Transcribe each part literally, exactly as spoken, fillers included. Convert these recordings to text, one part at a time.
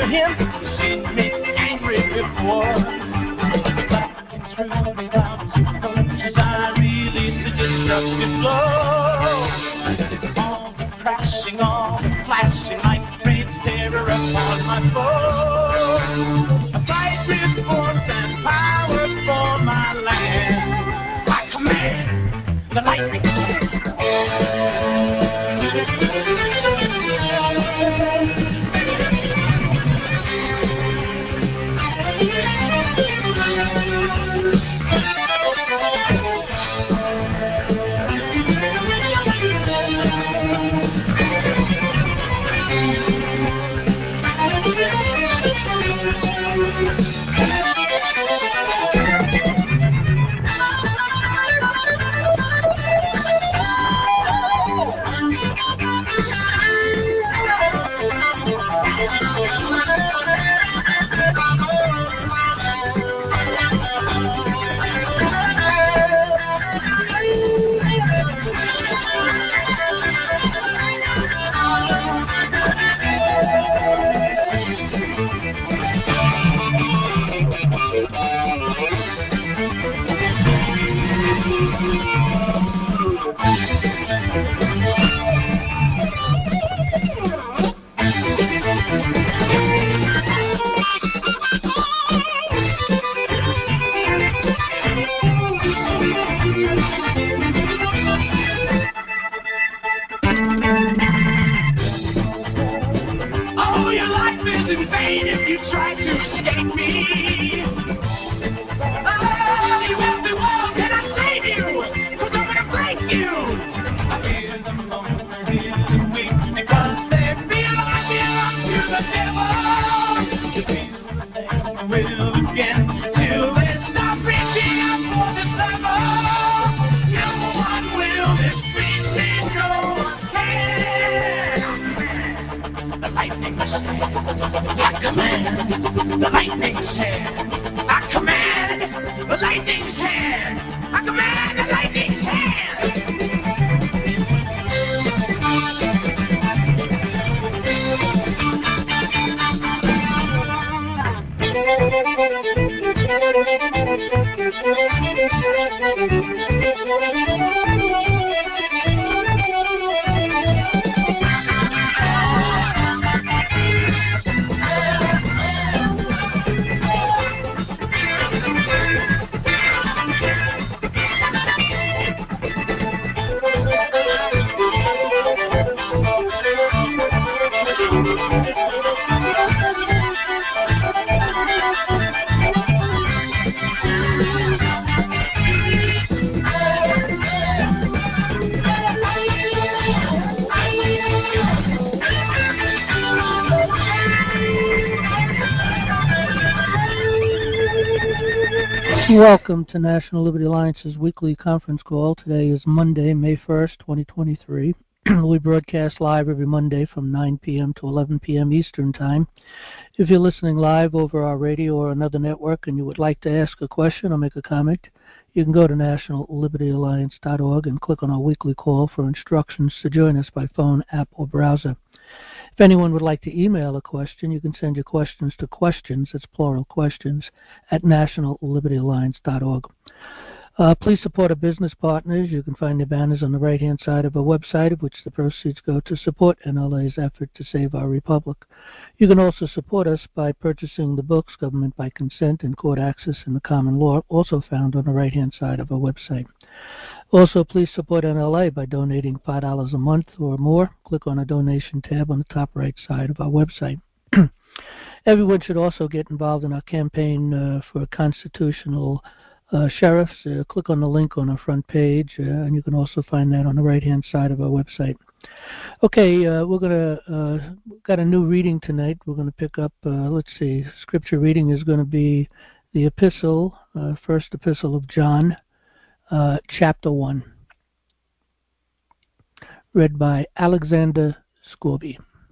him. You've seen me angry before. But it's true without conscience, I release the destructive flow. All the crashing, all the flashing lights breathe terror upon my foe. I fight with force and power for my land. I command the lightning. Oh, your life is in vain if you try to escape me. Oh, you empty world, can I save you? Cause I'm gonna break you. I hear the moan, I hear the weep, because they belong, belong to the devil. You feel the same will again, till they stop reaching out for the level. No one will defeat me, no one can. The lightning's hand, I command. The lightning's hand, I command. The lightning's hand, I command. The lightning's hand. Welcome to National Liberty Alliance's weekly conference call. Today is Monday, May first, twenty twenty-three. We broadcast live every Monday from nine p.m. to eleven p.m. Eastern Time. If you're listening live over our radio or another network and you would like to ask a question or make a comment, you can go to national liberty alliance dot org and click on our weekly call for instructions to join us by phone, app, or browser. If anyone would like to email a question, you can send your questions to questions, that's plural questions, at national liberty alliance dot org. Uh, please support our business partners. You can find their banners on the right-hand side of our website, of which the proceeds go to support N L A's effort to save our republic. You can also support us by purchasing the books Government by Consent and Court Access in the Common Law, also found on the right-hand side of our website. Also, please support N L A by donating five dollars a month or more. Click on the donation tab on the top right side of our website. Everyone should also get involved in our campaign uh, for constitutional uh, sheriffs. Uh, click on the link on our front page, uh, and you can also find that on the right-hand side of our website. Okay, uh, we're gonna uh, got a new reading tonight. We're gonna pick up. Uh, let's see, scripture reading is going to be the epistle, uh, first epistle of John, uh, chapter one, read by Alexander Scorby.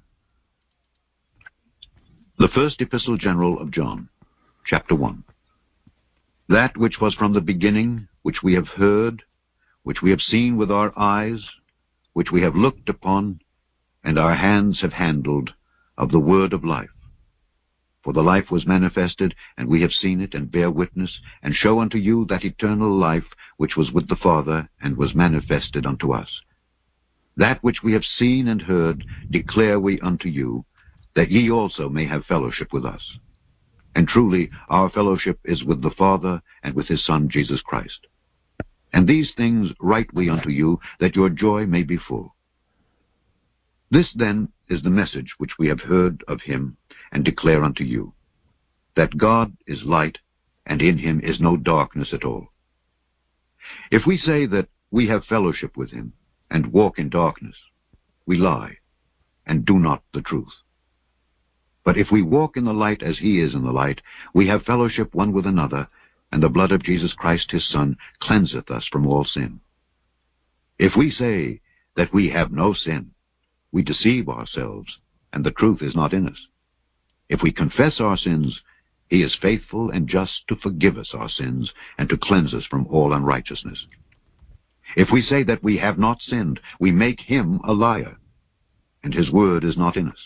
The first epistle general of John, chapter one. That which was from the beginning, which we have heard, which we have seen with our eyes, which we have looked upon, and our hands have handled, of the word of life. For the life was manifested, and we have seen it, and bear witness, and show unto you that eternal life which was with the Father, and was manifested unto us. That which we have seen and heard declare we unto you, that ye also may have fellowship with us. And truly our fellowship is with the Father, and with his Son Jesus Christ. And these things write we unto you, that your joy may be full. This then is the message which we have heard of him, and declare unto you, that God is light, and in him is no darkness at all. If we say that we have fellowship with him, and walk in darkness, we lie, and do not the truth. But if we walk in the light as he is in the light, we have fellowship one with another, and the blood of Jesus Christ his Son cleanseth us from all sin. If we say that we have no sin, we deceive ourselves, and the truth is not in us. If we confess our sins, he is faithful and just to forgive us our sins, and to cleanse us from all unrighteousness. If we say that we have not sinned, we make him a liar, and his word is not in us.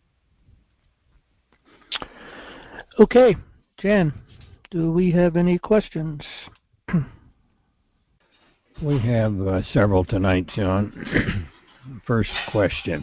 Okay, Jan, do we have any questions? We have uh, several tonight, John. First question.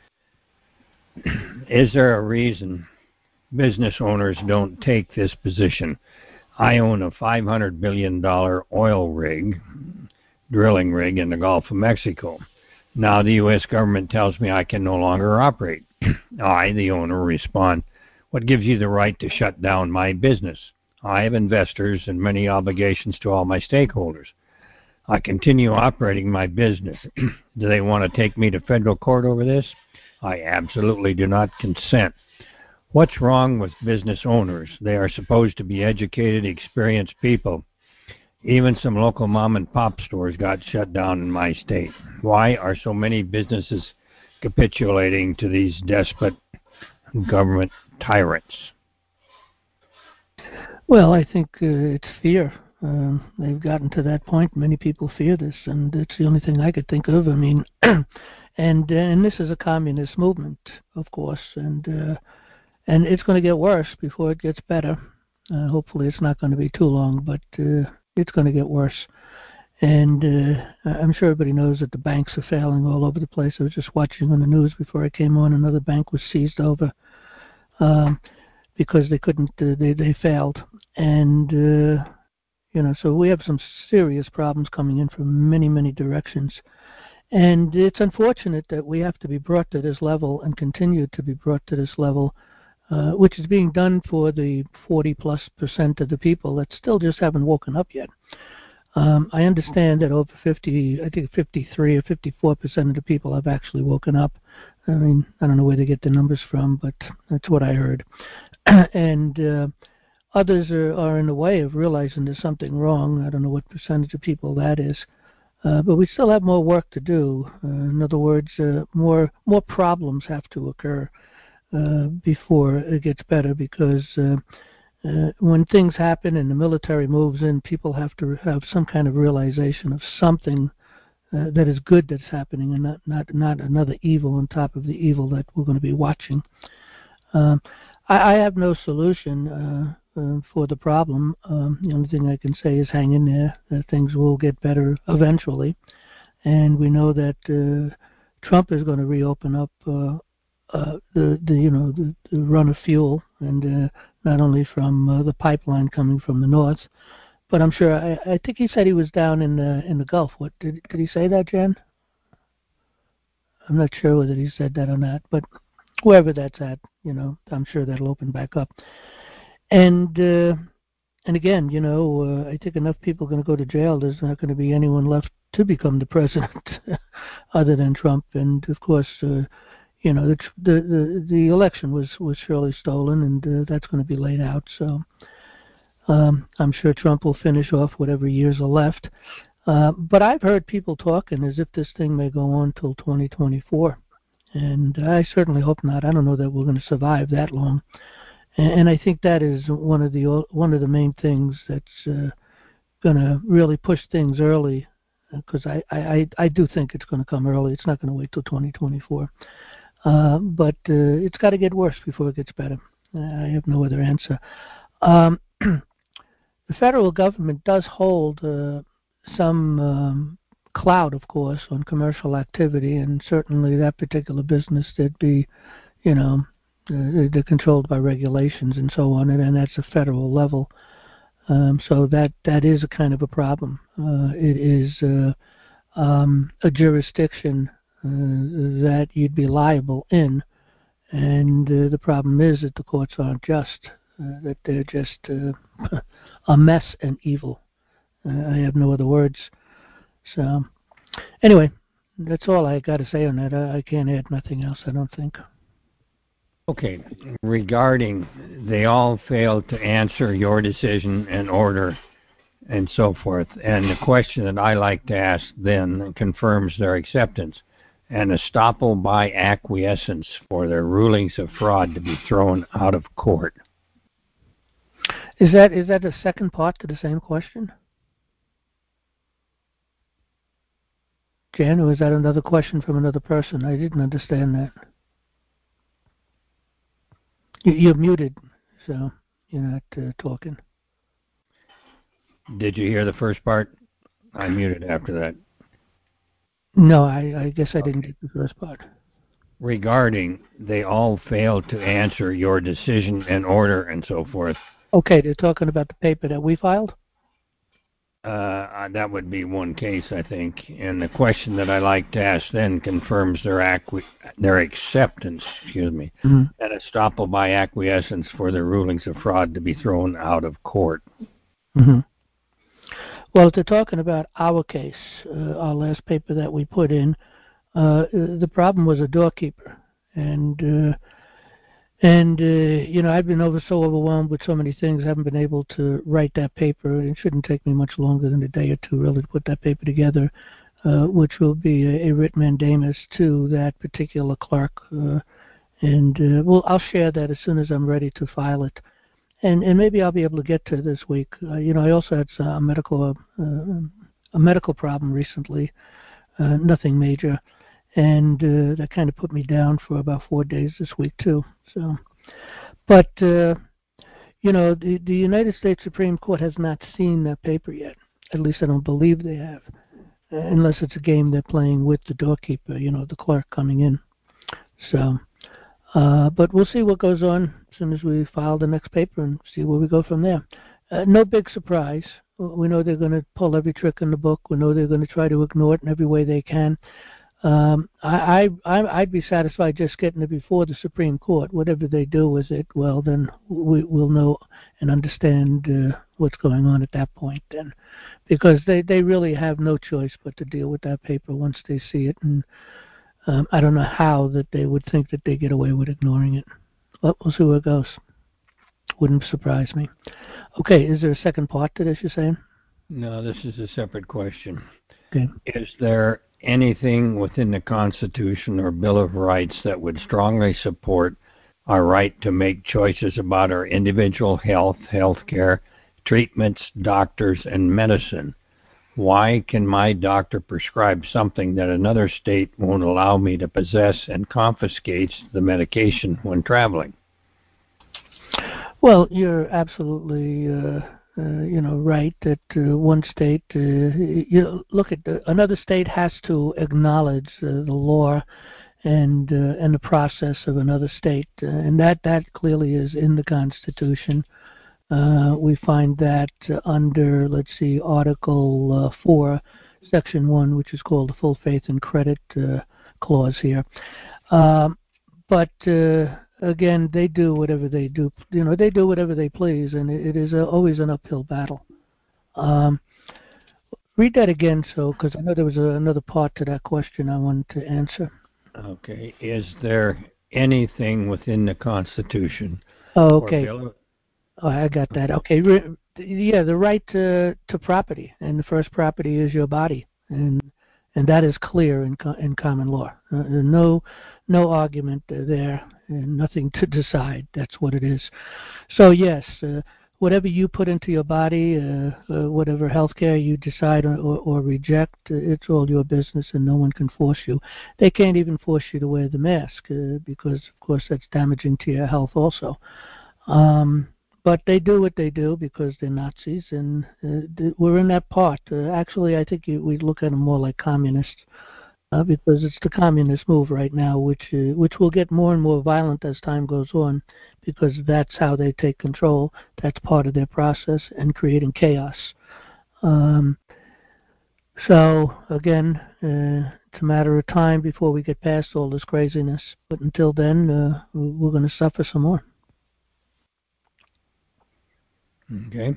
Is there a reason business owners don't take this position? I own a five hundred billion dollars oil rig, drilling rig in the Gulf of Mexico. Now the U S government tells me I can no longer operate. I, the owner, respond, what gives you the right to shut down my business? I have investors and many obligations to all my stakeholders. I continue operating my business. Do they want to take me to federal court over this? I absolutely do not consent. What's wrong with business owners? They are supposed to be educated, experienced people. Even some local mom and pop stores got shut down in my state. Why are so many businesses capitulating to these despot government tyrants? Well, I think uh, it's fear. Um, they've gotten to that point. Many people fear this, and it's the only thing I could think of. I mean, and uh, and this is a communist movement, of course, and uh, and it's going to get worse before it gets better. Uh, hopefully, it's not going to be too long, but uh, it's going to get worse. And uh, I'm sure everybody knows that the banks are failing all over the place. I was just watching on the news before I came on. Another bank was seized over um, because they couldn't. Uh, they they failed, and. Uh, You know, so we have some serious problems coming in from many, many directions. And it's unfortunate that we have to be brought to this level and continue to be brought to this level, uh, which is being done for the forty plus percent of the people that still just haven't woken up yet. Um, I understand that over fifty, I think fifty-three or fifty-four percent of the people have actually woken up. I mean, I don't know where they get the numbers from, but that's what I heard. and, uh, Others are, are in the way of realizing there's something wrong. I don't know what percentage of people that is. Uh, but we still have more work to do. Uh, in other words, uh, more more problems have to occur uh, before it gets better, because uh, uh, when things happen and the military moves in, people have to have some kind of realization of something uh, that is good that's happening, and not, not, not another evil on top of the evil that we're going to be watching. Um, I, I have no solution uh, uh, for the problem. Um, the only thing I can say is hang in there. Uh, things will get better eventually. And we know that uh, Trump is going to reopen up uh, uh, the, the, you know, the, the run of fuel, and uh, not only from uh, the pipeline coming from the north, but I'm sure, I, I think he said he was down in the, in the Gulf. What, did, did he say that, Jen? I'm not sure whether he said that or not, but wherever that's at, you know, I'm sure that'll open back up. And uh, and again, you know, uh, I think enough people are going to go to jail. There's not going to be anyone left to become the president other than Trump. And of course, uh, you know, the, the the the election was was surely stolen, and uh, that's going to be laid out. So um, I'm sure Trump will finish off whatever years are left. Uh, but I've heard people talking as if this thing may go on till twenty twenty-four. And I certainly hope not. I don't know that we're going to survive that long. And, and I think that is one of the one of the main things that's uh, going to really push things early, because I, I, I do think it's going to come early. It's not going to wait till twenty twenty-four. Uh, but uh, it's got to get worse before it gets better. I have no other answer. Um, the federal government does hold uh, some um, clout, of course, on commercial activity, and certainly that particular business did be, you know, uh, they're controlled by regulations and so on, and, and that's a federal level. Um, so that that is a kind of a problem. Uh, it is uh, um, a jurisdiction uh, that you'd be liable in, and uh, the problem is that the courts aren't just, uh, that they're just uh, a mess and evil. Uh, I have no other words. So anyway, that's all I got to say on that. I, I can't add nothing else, I don't think. Okay, regarding they all failed to answer your decision and order and so forth, and the question that I like to ask then confirms their acceptance, an estoppel by acquiescence for their rulings of fraud to be thrown out of court. Is that is that the second part to the same question? Jan, or is that another question from another person? I didn't understand that. You, you're muted, so you're not uh, talking. Did you hear the first part? I muted after that. No, I, I guess I didn't get the first part. Regarding they all failed to answer your decision and order and so forth. Okay, they're talking about the paper that we filed? Uh, that would be one case, I think. And the question that I like to ask then confirms their acqui- their acceptance, excuse me, Mm-hmm. an estoppel by acquiescence for their rulings of fraud to be thrown out of court. Mm-hmm. Well, if they're talking about our case, uh, our last paper that we put in, uh, the problem was a doorkeeper. And, uh, and uh, you know, I've been over so overwhelmed with so many things, I haven't been able to write that paper. It shouldn't take me much longer than a day or two, really, to put that paper together, uh, which will be a, a writ mandamus to that particular clerk. Uh, and, uh, well, I'll share that as soon as I'm ready to file it. And, and maybe I'll be able to get to this week. Uh, you know, I also had a medical uh, a medical problem recently, uh, nothing major, and uh, that kind of put me down for about four days this week too. So, but uh, you know, the the United States Supreme Court has not seen that paper yet. At least I don't believe they have, uh, unless it's a game they're playing with the doorkeeper. You know, the clerk coming in. So. Uh, but we'll see what goes on as soon as we file the next paper and see where we go from there. Uh, no big surprise. We know they're going to pull every trick in the book. We know they're going to try to ignore it in every way they can. Um, I, I, I'd be satisfied just getting it before the Supreme Court. Whatever they do with it, well, then we, we'll know and understand uh, what's going on at that point then. Because they, they really have no choice but to deal with that paper once they see it. And Um, I don't know how that they would think that they get away with ignoring it. But we'll see where it goes. Wouldn't surprise me. Okay, is there a second part to this you're saying? No, this is a separate question. Okay. Is there anything within the Constitution or Bill of Rights that would strongly support our right to make choices about our individual health, health care, treatments, doctors, and medicine? Why can my doctor prescribe something that another state won't allow me to possess and confiscates the medication when traveling? Well, you're absolutely, uh, uh, you know, right that uh, one state, uh, you look at the, another state has to acknowledge uh, the law and uh, and the process of another state, uh, and that that clearly is in the Constitution. Uh, we find that uh, under, let's see, Article uh, four, Section one, which is called the Full Faith and Credit uh, Clause here. Um, but, uh, again, they do whatever they do. You know, they do whatever they please, and it, it is a, always an uphill battle. Um, read that again, so, because I know there was a, another part to that question I wanted to answer. Okay. Is there anything within the Constitution? Oh, okay. Or Bill Oh, I got that. Okay, yeah, the right to to property, and the first property is your body, and and that is clear in in common law. Uh, no, no argument there, and nothing to decide. That's what it is. So yes, uh, whatever you put into your body, uh, uh, whatever health care you decide or, or, or reject, uh, it's all your business, and no one can force you. They can't even force you to wear the mask uh, because, of course, that's damaging to your health also. Um, but they do what they do because they're Nazis, and uh, th- we're in that part. Uh, actually, I think you, we look at them more like communists. Uh, because it's the communist move right now, which uh, which will get more and more violent as time goes on, because that's how they take control. That's part of their process and creating chaos. Um, so again, uh, it's a matter of time before we get past all this craziness. But until then, uh, we're going to suffer some more. Okay.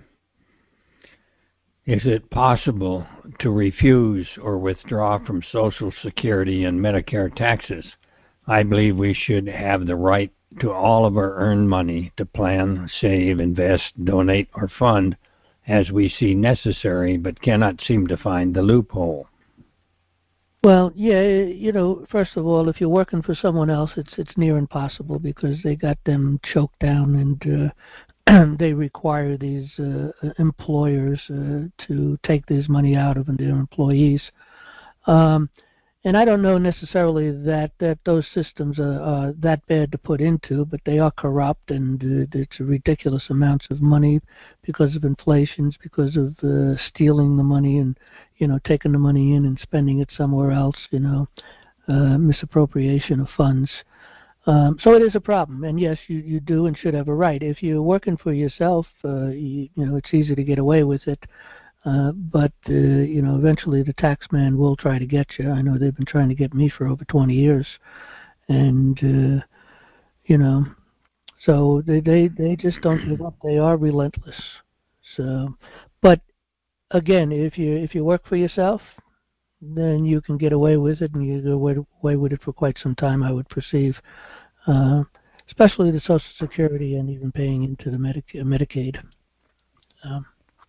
Is it possible to refuse or withdraw from Social Security and Medicare taxes? I believe we should have the right to all of our earned money to plan, save, invest, donate, or fund as we see necessary, but cannot seem to find the loophole. Well, yeah, you know, first of all, if you're working for someone else, it's it's near impossible because they got them choked down, and uh, they require these uh, employers uh, to take this money out of their employees. Um, and I don't know necessarily that, that those systems are, are that bad to put into, but they are corrupt, and uh, it's ridiculous amounts of money because of inflations, because of uh, stealing the money and, you know, taking the money in and spending it somewhere else, you know, uh, misappropriation of funds. Um, so it is a problem, and yes, you, you do and should have a right. If you're working for yourself, uh, you, you know, it's easy to get away with it. Uh, but, uh, you know, eventually the tax man will try to get you. I know they've been trying to get me for over twenty years. And, uh, you know, so they, they, they just don't give up. They are relentless. So, but again, if you, if you work for yourself, then you can get away with it, and you get away, away with it for quite some time, I would perceive. Uh, especially the Social Security and even paying into the Medic- Medicaid. Um,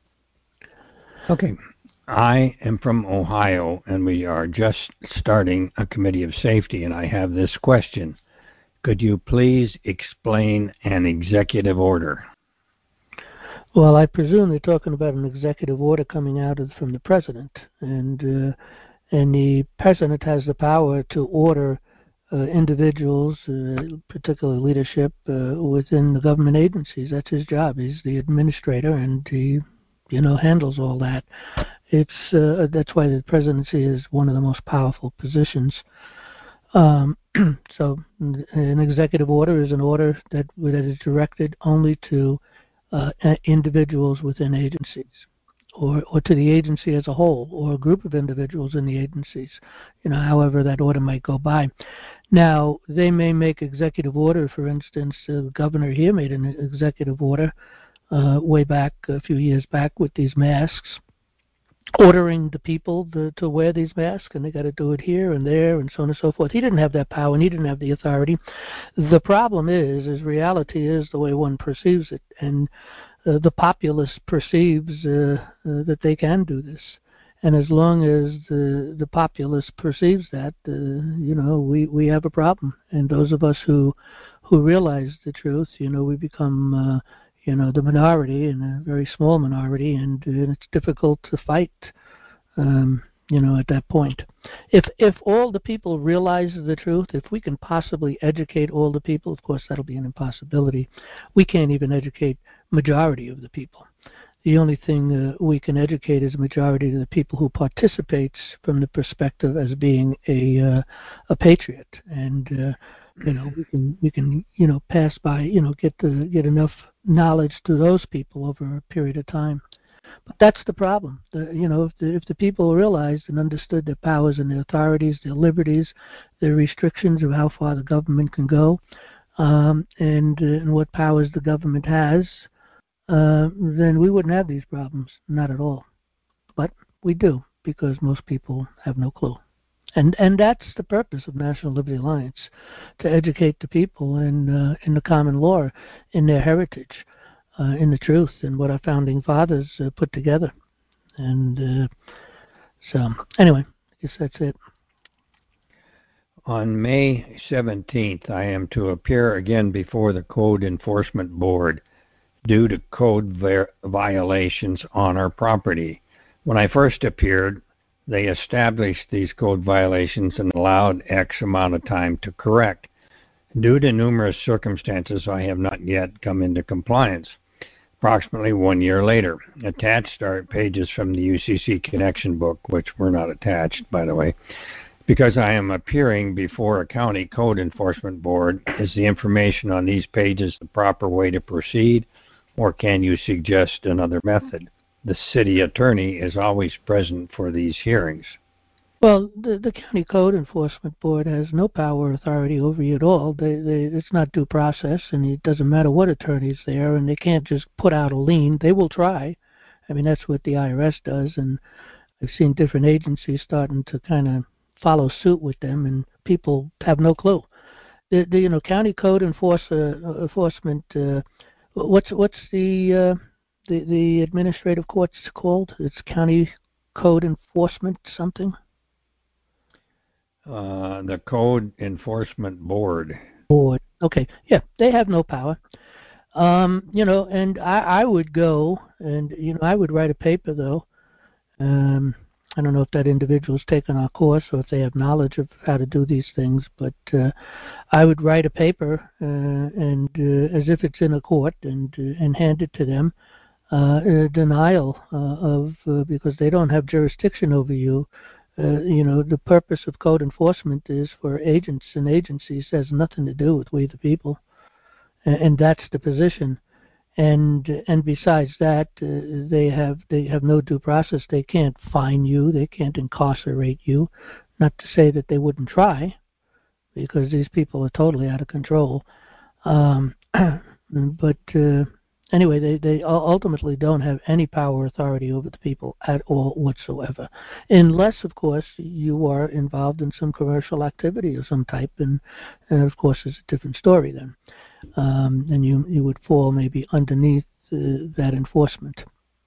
Okay. I am from Ohio, and we are just starting a committee of safety, and I have this question. Could you please explain an executive order? Well, I presume they're talking about an executive order coming out of, from the president, and uh, and the president has the power to order uh, individuals, uh, particularly leadership, uh, within the government agencies. That's his job. He's the administrator, and he, you know, handles all that. It's uh, that's why the presidency is one of the most powerful positions. Um, so, an executive order is an order that that is directed only to uh, individuals within agencies, or or to the agency as a whole, or a group of individuals in the agencies. You know, however that order might go by. Now, they may make executive order. For instance, uh, the governor here made an executive order uh, way back a few years back with these masks, ordering the people to, to wear these masks, and they got to do it here and there and so on and so forth. He didn't have that power, and he didn't have the authority. The problem is, is reality is the way one perceives it, and uh, the populace perceives uh, uh, that they can do this. And as long as the the populace perceives that, uh, you know, we, we have a problem. And those of us who who realize the truth, you know, we become uh, you know, the minority, and a very small minority, and, uh, it's difficult to fight, um, you know, at that point. If if all the people realize the truth, if we can possibly educate all the people, of course that'll be an impossibility. We can't even educate majority of the people. The only thing uh, we can educate is a majority of the people who participates from the perspective as being a uh, a patriot, and uh, you know, we can we can you know pass by, you know, get the get enough knowledge to those people over a period of time. But that's the problem. The, you know, if the, if the people realized and understood their powers and their authorities, their liberties, their restrictions of how far the government can go, um, and, uh, and what powers the government has, uh, then we wouldn't have these problems. Not at all. But we do, because most people have no clue. And and that's the purpose of National Liberty Alliance, to educate the people in uh, in the common law, in their heritage, uh, in the truth, and what our founding fathers uh, put together. And uh, so, anyway, I guess that's it. On May seventeenth, I am to appear again before the Code Enforcement Board due to code ver- violations on our property. When I first appeared, they established these code violations and allowed X amount of time to correct. Due to numerous circumstances, I have not yet come into compliance. Approximately one year later, attached are pages from the U C C Connection book, which were not attached, by the way. Because I am appearing before a county code enforcement board, is the information on these pages the proper way to proceed, or can you suggest another method? The city attorney is always present for these hearings. Well, the, the county code enforcement board has no power or authority over you at all. They, they, it's not due process, and it doesn't matter what attorney's there, and they can't just put out a lien. They will try. I mean, that's what the I R S does, and I've seen different agencies starting to kind of follow suit with them, and people have no clue. The, the you know, county code enforce, uh, enforcement. Uh, what's what's the uh, the the administrative court's called? It's county code enforcement something. Uh, the Code Enforcement Board. Board. Okay. Yeah, they have no power. Um, you know, and I, I would go and, you know, I would write a paper, though. Um, I don't know if that individual's taken our course or if they have knowledge of how to do these things, but uh, I would write a paper uh, and uh, as if it's in a court and uh, and hand it to them. Uh, a denial uh, of, uh, because they don't have jurisdiction over you. Uh, you know, the purpose of code enforcement is for agents and agencies. It has nothing to do with we the people, and, and that's the position. And and besides that, uh, they have they have no due process. They can't fine you. They can't incarcerate you. Not to say that they wouldn't try, because these people are totally out of control. Um, but uh, anyway, they, they ultimately don't have any power or authority over the people at all whatsoever. Unless, of course, you are involved in some commercial activity of some type, and, and of course, it's a different story then. Um, and you, you would fall maybe underneath uh, that enforcement.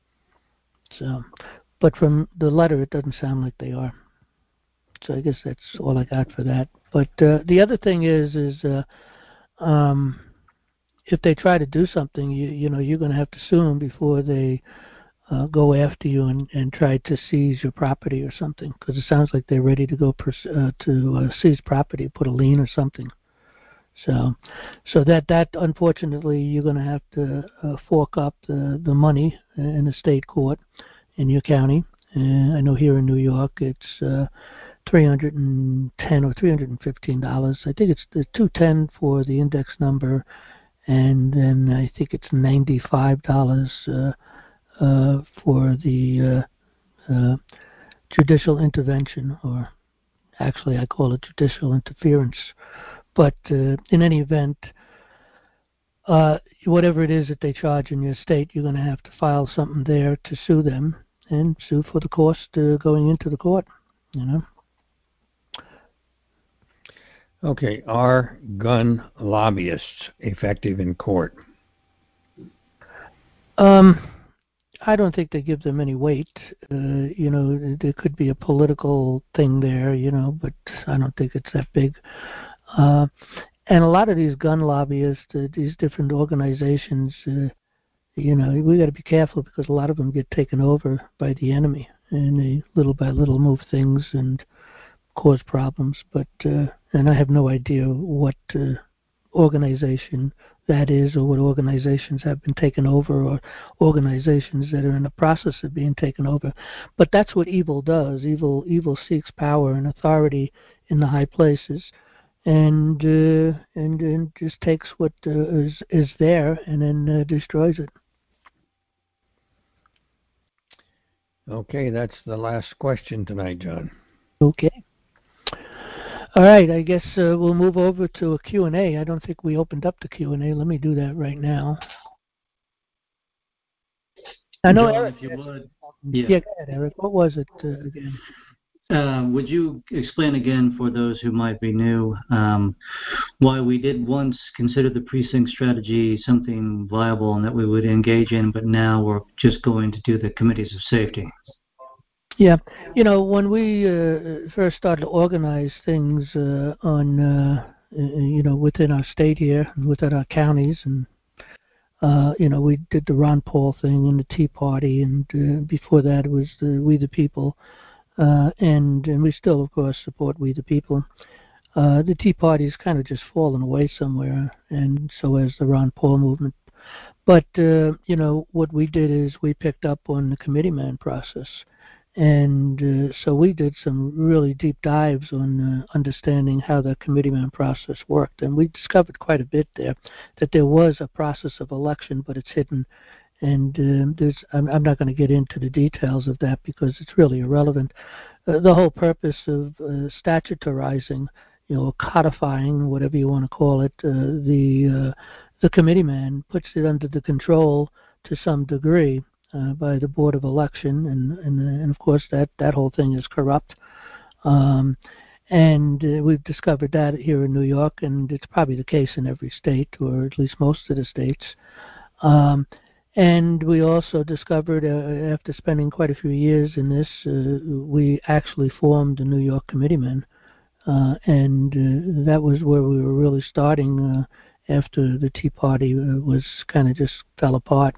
So, but from the letter, it doesn't sound like they are. So I guess that's all I got for that. But uh, the other thing is, is uh, um, if they try to do something, you you know, you're going to have to sue them before they uh, go after you and, and try to seize your property or something. Because it sounds like they're ready to go pers- uh, to uh, seize property, put a lien or something. So, so that that unfortunately you're going to have to uh, fork up the the money in the state court in your county. And I know here in New York it's uh, three hundred ten or three hundred fifteen dollars. I think it's the two ten for the index number. And then I think it's ninety-five dollars uh, uh, for the uh, uh, judicial intervention, or actually I call it judicial interference. But uh, in any event, uh, whatever it is that they charge in your state, you're going to have to file something there to sue them and sue for the cost uh, going into the court, you know. Okay, are gun lobbyists effective in court? Um, I don't think they give them any weight. Uh, you know, there could be a political thing there, you know, but I don't think it's that big. Uh, and a lot of these gun lobbyists, uh, these different organizations, uh, you know, we got to be careful because a lot of them get taken over by the enemy, and they little by little move things and cause problems. But uh, and I have no idea what uh, organization that is, or what organizations have been taken over, or organizations that are in the process of being taken over. But that's what evil does. Evil evil seeks power and authority in the high places, and uh, and, and just takes what uh, is is there and then uh, destroys it. Okay, that's the last question tonight, John. Okay. All right, I guess uh, we'll move over to a Q and A. I don't think we opened up the Q and A. Let me do that right now. I know, John, Eric. if you would. Yeah, Yeah. go ahead, Eric. What was it uh, again? Uh, would you explain again for those who might be new um, why we did once consider the precinct strategy something viable and that we would engage in, but now we're just going to do the committees of safety? Yeah, you know, when we uh, first started to organize things uh, on, uh, you know, within our state here, within our counties, and uh, you know, we did the Ron Paul thing and the Tea Party, and uh, before that it was the We the People, uh, and and we still, of course, support We the People. Uh, the Tea Party's kind of just fallen away somewhere, and so has the Ron Paul movement. But, uh, you know, what we did is we picked up on the committeeman process. And uh, so we did some really deep dives on uh, understanding how the committeeman process worked. And we discovered quite a bit there, that there was a process of election, but it's hidden. And uh, there's, I'm, I'm not going to get into the details of that because it's really irrelevant. Uh, the whole purpose of uh, statutarizing, you know, codifying, whatever you want to call it, uh, the uh, the committeeman puts it under the control to some degree uh, by the Board of Election, and and, and of course that, that whole thing is corrupt. Um, and uh, we've discovered that here in New York, and it's probably the case in every state, or at least most of the states. Um, and we also discovered, uh, after spending quite a few years in this, uh, we actually formed the New York Committeemen, uh, and uh, that was where we were really starting uh, after the Tea Party uh, was kind of just fell apart.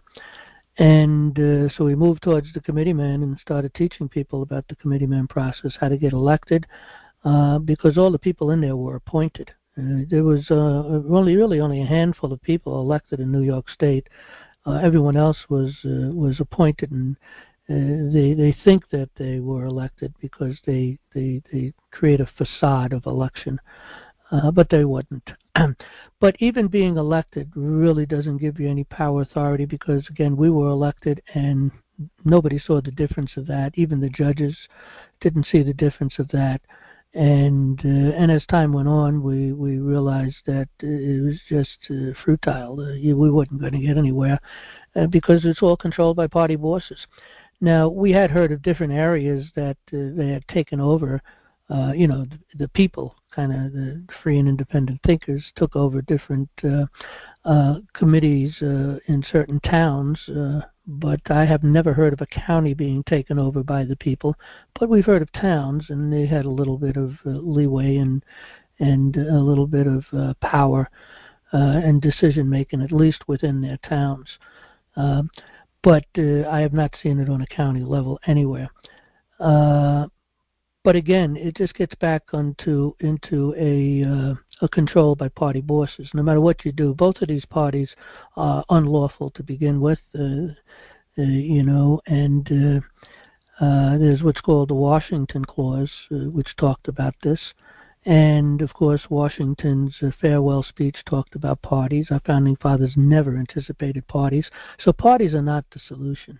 And uh, so we moved towards the committeeman and started teaching people about the committeeman process, how to get elected, uh, because all the people in there were appointed. Uh, there was uh, only really only a handful of people elected in New York State. Uh, everyone else was uh, was appointed, and uh, they they think that they were elected because they they, they create a facade of election, uh, but they wouldn't. But even being elected really doesn't give you any power authority because, again, we were elected and nobody saw the difference of that. Even the judges didn't see the difference of that. And uh, and as time went on, we, we realized that it was just uh, futile. Uh, we weren't going to get anywhere uh, because it's all controlled by party bosses. Now, we had heard of different areas that uh, they had taken over. Uh, you know, the, the people, kind of the free and independent thinkers, took over different uh, uh, committees uh, in certain towns. Uh, but I have never heard of a county being taken over by the people. But we've heard of towns, and they had a little bit of uh, leeway and and a little bit of uh, power uh, and decision making, at least within their towns. Uh, but uh, I have not seen it on a county level anywhere. Uh, But again, it just gets back onto into a uh, a control by party bosses. No matter what you do, both of these parties are unlawful to begin with. Uh, uh, you know, and uh, uh, there's what's called the Washington Clause, uh, which talked about this. And of course, Washington's uh, farewell speech talked about parties. Our founding fathers never anticipated parties, so parties are not the solution.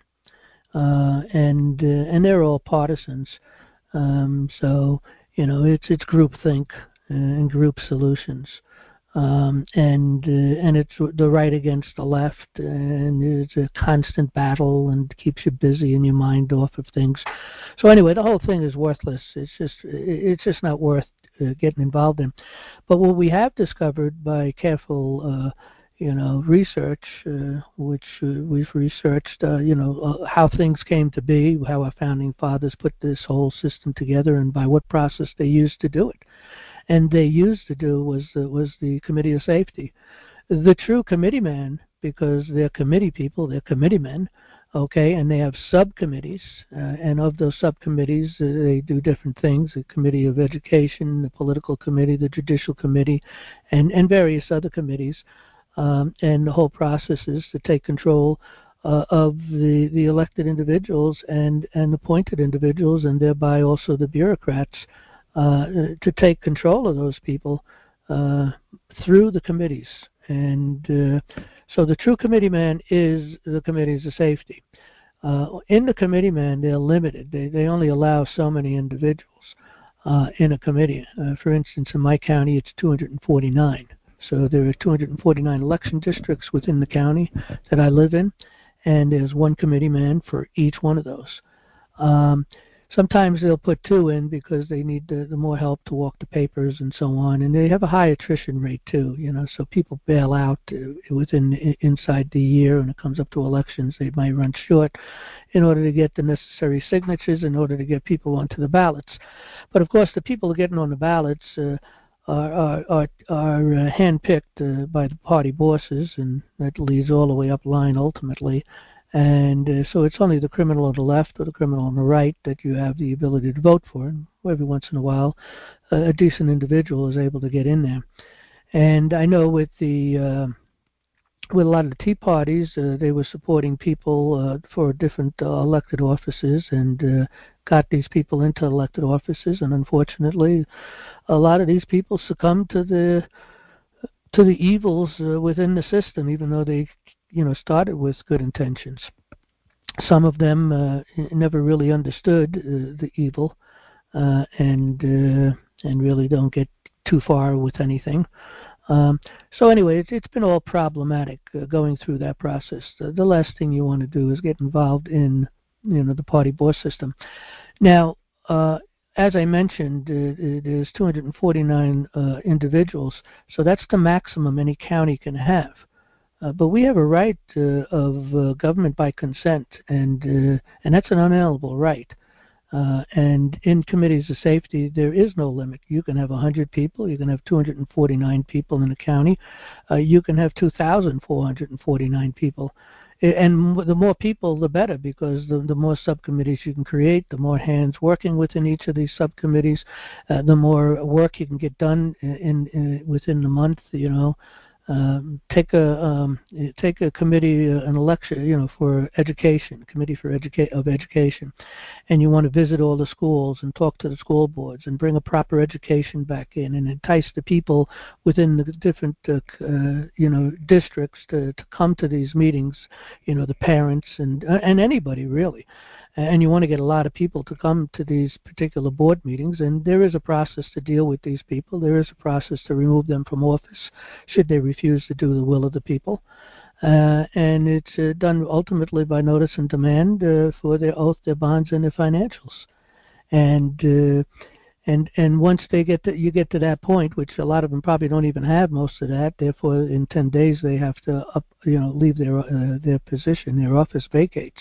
Uh, and uh, and they're all partisans. Um, so, you know, it's it's groupthink uh, and group solutions, um, and uh, and it's the right against the left, and it's a constant battle and keeps you busy and your mind off of things. So anyway, the whole thing is worthless. It's just it's just not worth uh, getting involved in. But what we have discovered by careful uh, you know, research, uh, which uh, we've researched, uh, you know, uh, how things came to be, how our founding fathers put this whole system together, and by what process they used to do it. And they used to do was uh, was the Committee of Safety. The true committeeman, because they're committee people, they're committeemen, okay, and they have subcommittees, uh, and of those subcommittees, uh, they do different things: the Committee of Education, the Political Committee, the Judicial Committee, and and various other committees. Um, and the whole process is to take control uh, of the, the elected individuals and, and appointed individuals, and thereby also the bureaucrats, uh, to take control of those people uh, through the committees. And uh, so the true committeeman is the committees of safety. Uh, in the committeeman, they're limited. They, they only allow so many individuals uh, in a committee. Uh, for instance, in my county, it's two hundred forty-nine. So there are two hundred forty-nine election districts within the county that I live in, and there's one committeeman for each one of those. Um, sometimes they'll put two in because they need the, the more help to walk the papers and so on, and they have a high attrition rate too. You know, so people bail out uh, within inside the year, and it comes up to elections, they might run short in order to get the necessary signatures in order to get people onto the ballots. But of course, the people getting on the ballots. Uh, are are are, are uh, handpicked uh, by the party bosses, and that leads all the way up line ultimately. And uh, so it's only the criminal on the left or the criminal on the right that you have the ability to vote for. And every once in a while, uh, a decent individual is able to get in there. And I know with the uh, with a lot of the Tea Parties, uh, they were supporting people uh, for different uh, elected offices and uh, got these people into elected offices. And unfortunately, a lot of these people succumbed to the to the evils uh, within the system, even though they, you know, started with good intentions. Some of them uh, never really understood uh, the evil, uh, and uh, and really don't get too far with anything. Um, so anyway, it's, it's been all problematic uh, going through that process. The, the last thing you want to do is get involved in, you know, the party boss system. Now, uh, as I mentioned, uh, there's two hundred forty-nine uh, individuals, so that's the maximum any county can have. Uh, but we have a right uh, of uh, government by consent, and uh, and that's an unalienable right. Uh, and in committees of safety, there is no limit. You can have one hundred people. You can have two hundred forty-nine people in a county. Uh, you can have two thousand four hundred forty-nine people. And the more people, the better, because the, the more subcommittees you can create, the more hands working within each of these subcommittees, uh, the more work you can get done in, in, in within the month. You know, um, take a um, take a committee, uh, an election, you know, for education, committee for educa- of education, and you want to visit all the schools and talk to the school boards and bring a proper education back in and entice the people within the different, uh, uh, you know, districts to, to come to these meetings, you know, the parents and uh, and anybody really. And you want to get a lot of people to come to these particular board meetings, and there is a process to deal with these people. There is a process to remove them from office should they refuse to do the will of the people. Uh, and it's uh, done ultimately by notice and demand uh, for their oath, their bonds, and their financials. And uh, and and once they get to, you get to that point, which a lot of them probably don't even have most of that. Therefore, in ten days they have to up, you know, leave their uh, their position, their office vacates.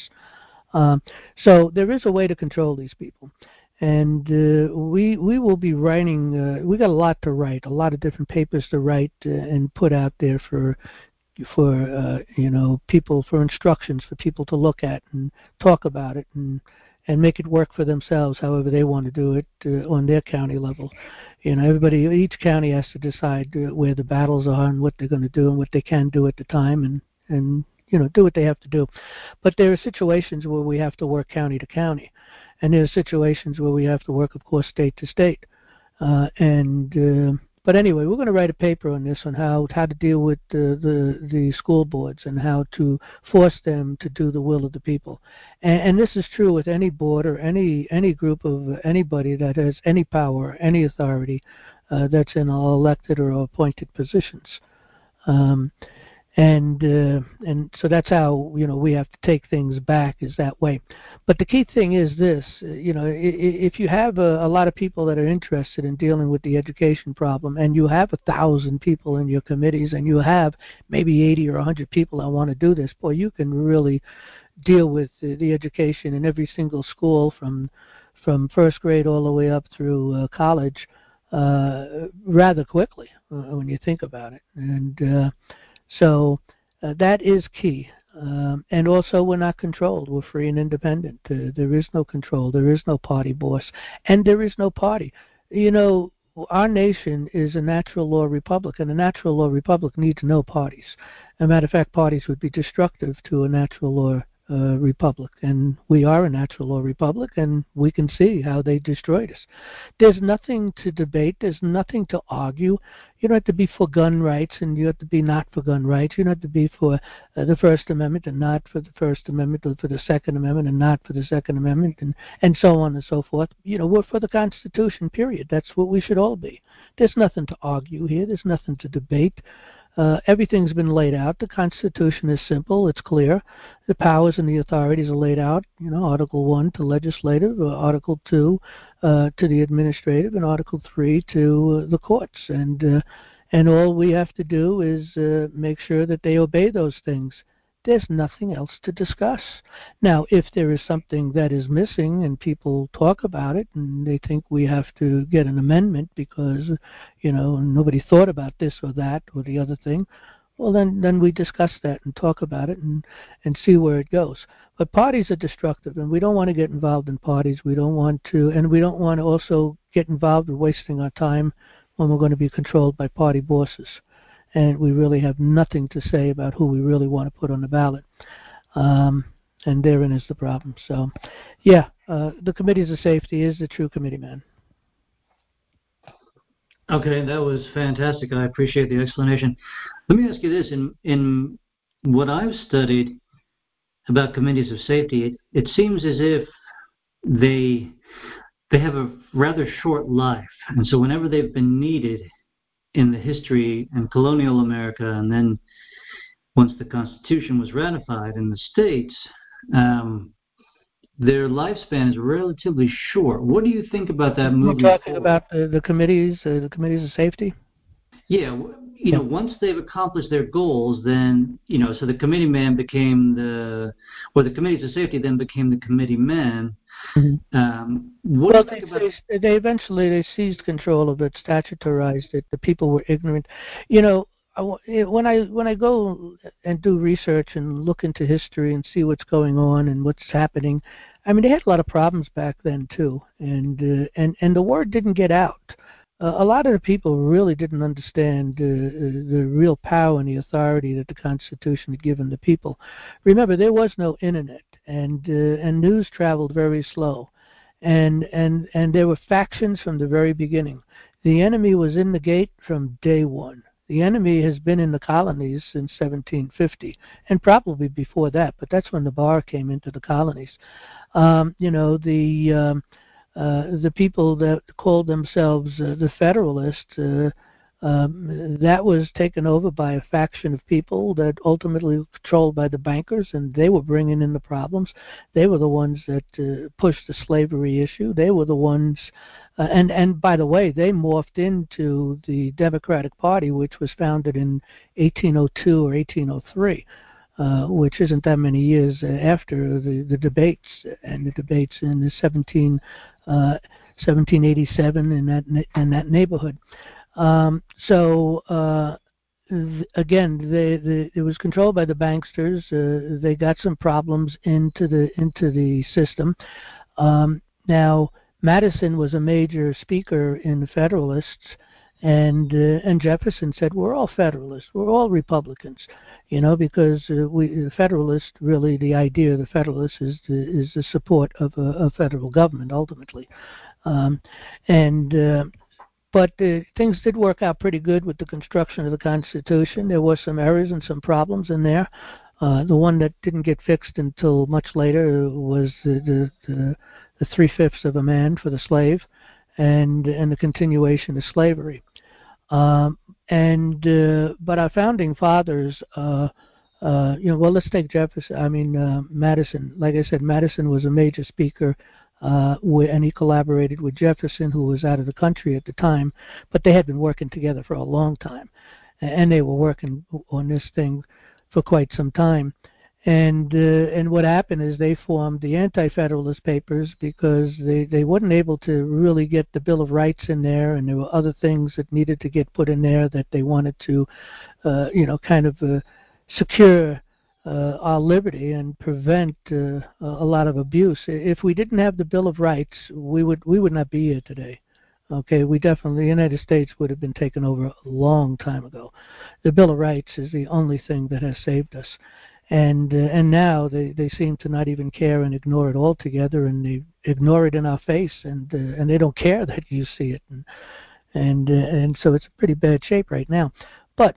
Um, so there is a way to control these people, and uh, we we will be writing. Uh, we got a lot to write, a lot of different papers to write uh, and put out there for for uh, you know, people, for instructions for people to look at and talk about it and and make it work for themselves, however they want to do it uh, on their county level. You know, everybody, each county has to decide uh, where the battles are and what they're going to do and what they can do at the time, and and you know, do what they have to do. But there are situations where we have to work county to county, and there are situations where we have to work, of course, state to state. Uh, and uh, but anyway, we're going to write a paper on this, on how how to deal with the, the the school boards and how to force them to do the will of the people. And, and this is true with any board or any any group of anybody that has any power, any authority uh, that's in elected or appointed positions. Um, and uh, and so that's how, you know, we have to take things back, is that way. But the key thing is this: uh, you know, if you have a, a lot of people that are interested in dealing with the education problem, and you have a thousand people in your committees, and you have maybe eighty or a hundred people that want to do this, boy, you can really deal with the, the education in every single school from from first grade all the way up through uh, college uh, rather quickly uh, when you think about it. And uh, So uh, that is key. Um, and also, we're not controlled. We're free and independent. Uh, there is no control. There is no party boss. And there is no party. You know, our nation is a natural law republic, and a natural law republic needs no parties. As a matter of fact, parties would be destructive to a natural law uh, republic. And we are a natural law republic, and we can see how they destroyed us. There's nothing to debate. There's nothing to argue. You don't have to be for gun rights, and you have to be not for gun rights. You don't have to be for uh, the First Amendment and not for the First Amendment, or for the Second Amendment and not for the Second Amendment, and, and so on and so forth. You know, we're for the Constitution, period. That's what we should all be. There's nothing to argue here. There's nothing to debate. Uh, everything's been laid out. The Constitution is simple. It's clear. The powers and the authorities are laid out. You know, Article one to legislative, uh, Article two uh, to the administrative, and Article three to uh, the courts. And uh, and all we have to do is uh, make sure that they obey those things. There's nothing else to discuss. Now, if there is something that is missing and people talk about it and they think we have to get an amendment because, you know, nobody thought about this or that or the other thing, well, then then we discuss that and talk about it and and see where it goes. But parties are destructive, and we don't want to get involved in parties. We don't want to, and we don't want to also get involved in wasting our time when we're going to be controlled by party bosses, and we really have nothing to say about who we really want to put on the ballot. Um, and therein is the problem. So, yeah, uh, the committees of safety is the true committee man. Okay, that was fantastic. I appreciate the explanation. Let me ask you this: in in what I've studied about committees of safety, it, it seems as if they they have a rather short life, and so whenever they've been needed in the history in colonial America, and then once the Constitution was ratified in the states, um, their lifespan is relatively short. What do you think about that You're moving talking forward? about the, the committees, uh, the committees of safety. Yeah, w- you Yeah. know, once they've accomplished their goals, then, you know, so the committee man became the, or the committees of safety then became the committee man. Mm-hmm. Um, what Well, do you they, think about? they they eventually they seized control of it, statutorized it. The people were ignorant. You know, I, wa- eh, when I when I go and do research and look into history and see what's going on and what's happening, I mean, they had a lot of problems back then too, and uh, and and the word didn't get out. Uh, a lot of the people really didn't understand uh, uh, the real power and the authority that the Constitution had given the people. Remember, there was no internet, and uh, and news traveled very slow, and and and there were factions from the very beginning. The enemy was in the gate from day one. The enemy has been in the colonies since seventeen fifty, and probably before that, but that's when the bar came into the colonies. Um, you know, the um, uh, the people that called themselves uh, the Federalists, uh, um, that was taken over by a faction of people that ultimately were controlled by the bankers, and they were bringing in the problems. They were the ones that uh, pushed the slavery issue. They were the ones, uh, and and by the way, they morphed into the Democratic Party, which was founded in eighteen oh two or eighteen oh three. Uh, which isn't that many years uh, after the, the debates and the debates in the seventeen, uh, seventeen eighty-seven in that in that neighborhood. Um, so uh, th- again, they, they, it was controlled by the banksters. Uh, they got some problems into the into the system. Um, now, Madison was a major speaker in the Federalists, and uh, and Jefferson said, "We're all Federalists. We're all Republicans," you know, because uh, we the Federalist really the idea of the Federalists is the, is the support of a, a federal government ultimately, um, and. Uh, but uh, things did work out pretty good with the construction of the Constitution. There were some errors and some problems in there. Uh, the one that didn't get fixed until much later was the, the, the, the three-fifths of a man for the slave and, and the continuation of slavery. Um, and uh, but our founding fathers, uh, uh, you know, well, let's take Jefferson. I mean, uh, Madison. Like I said, Madison was a major speaker, uh, and he collaborated with Jefferson, who was out of the country at the time. But they had been working together for a long time, and they were working on this thing for quite some time. And uh, and what happened is they formed the Anti-Federalist Papers because they, they weren't able to really get the Bill of Rights in there, and there were other things that needed to get put in there that they wanted to, uh, you know, kind of uh, secure uh, our liberty and prevent uh, a lot of abuse. If we didn't have the Bill of Rights, we would we would not be here today. Okay, we definitely, the United States would have been taken over a long time ago. The Bill of Rights is the only thing that has saved us. And uh, and now they, they seem to not even care and ignore it altogether, and they ignore it in our face, and uh, and they don't care that you see it, and and uh, and so it's a pretty bad shape right now. But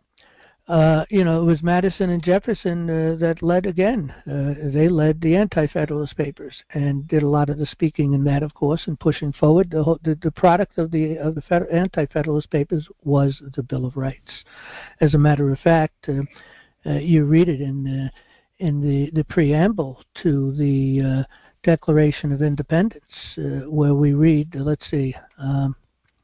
uh, you know, it was Madison and Jefferson uh, that led again. Uh, they led the Anti-Federalist Papers and did a lot of the speaking in that, of course, and pushing forward. The whole, the, the product of the of the Feder- Anti-Federalist Papers was the Bill of Rights. As a matter of fact, uh, uh, you read it in the in the, the preamble to the uh, Declaration of Independence, uh, where we read, uh, let's see, um,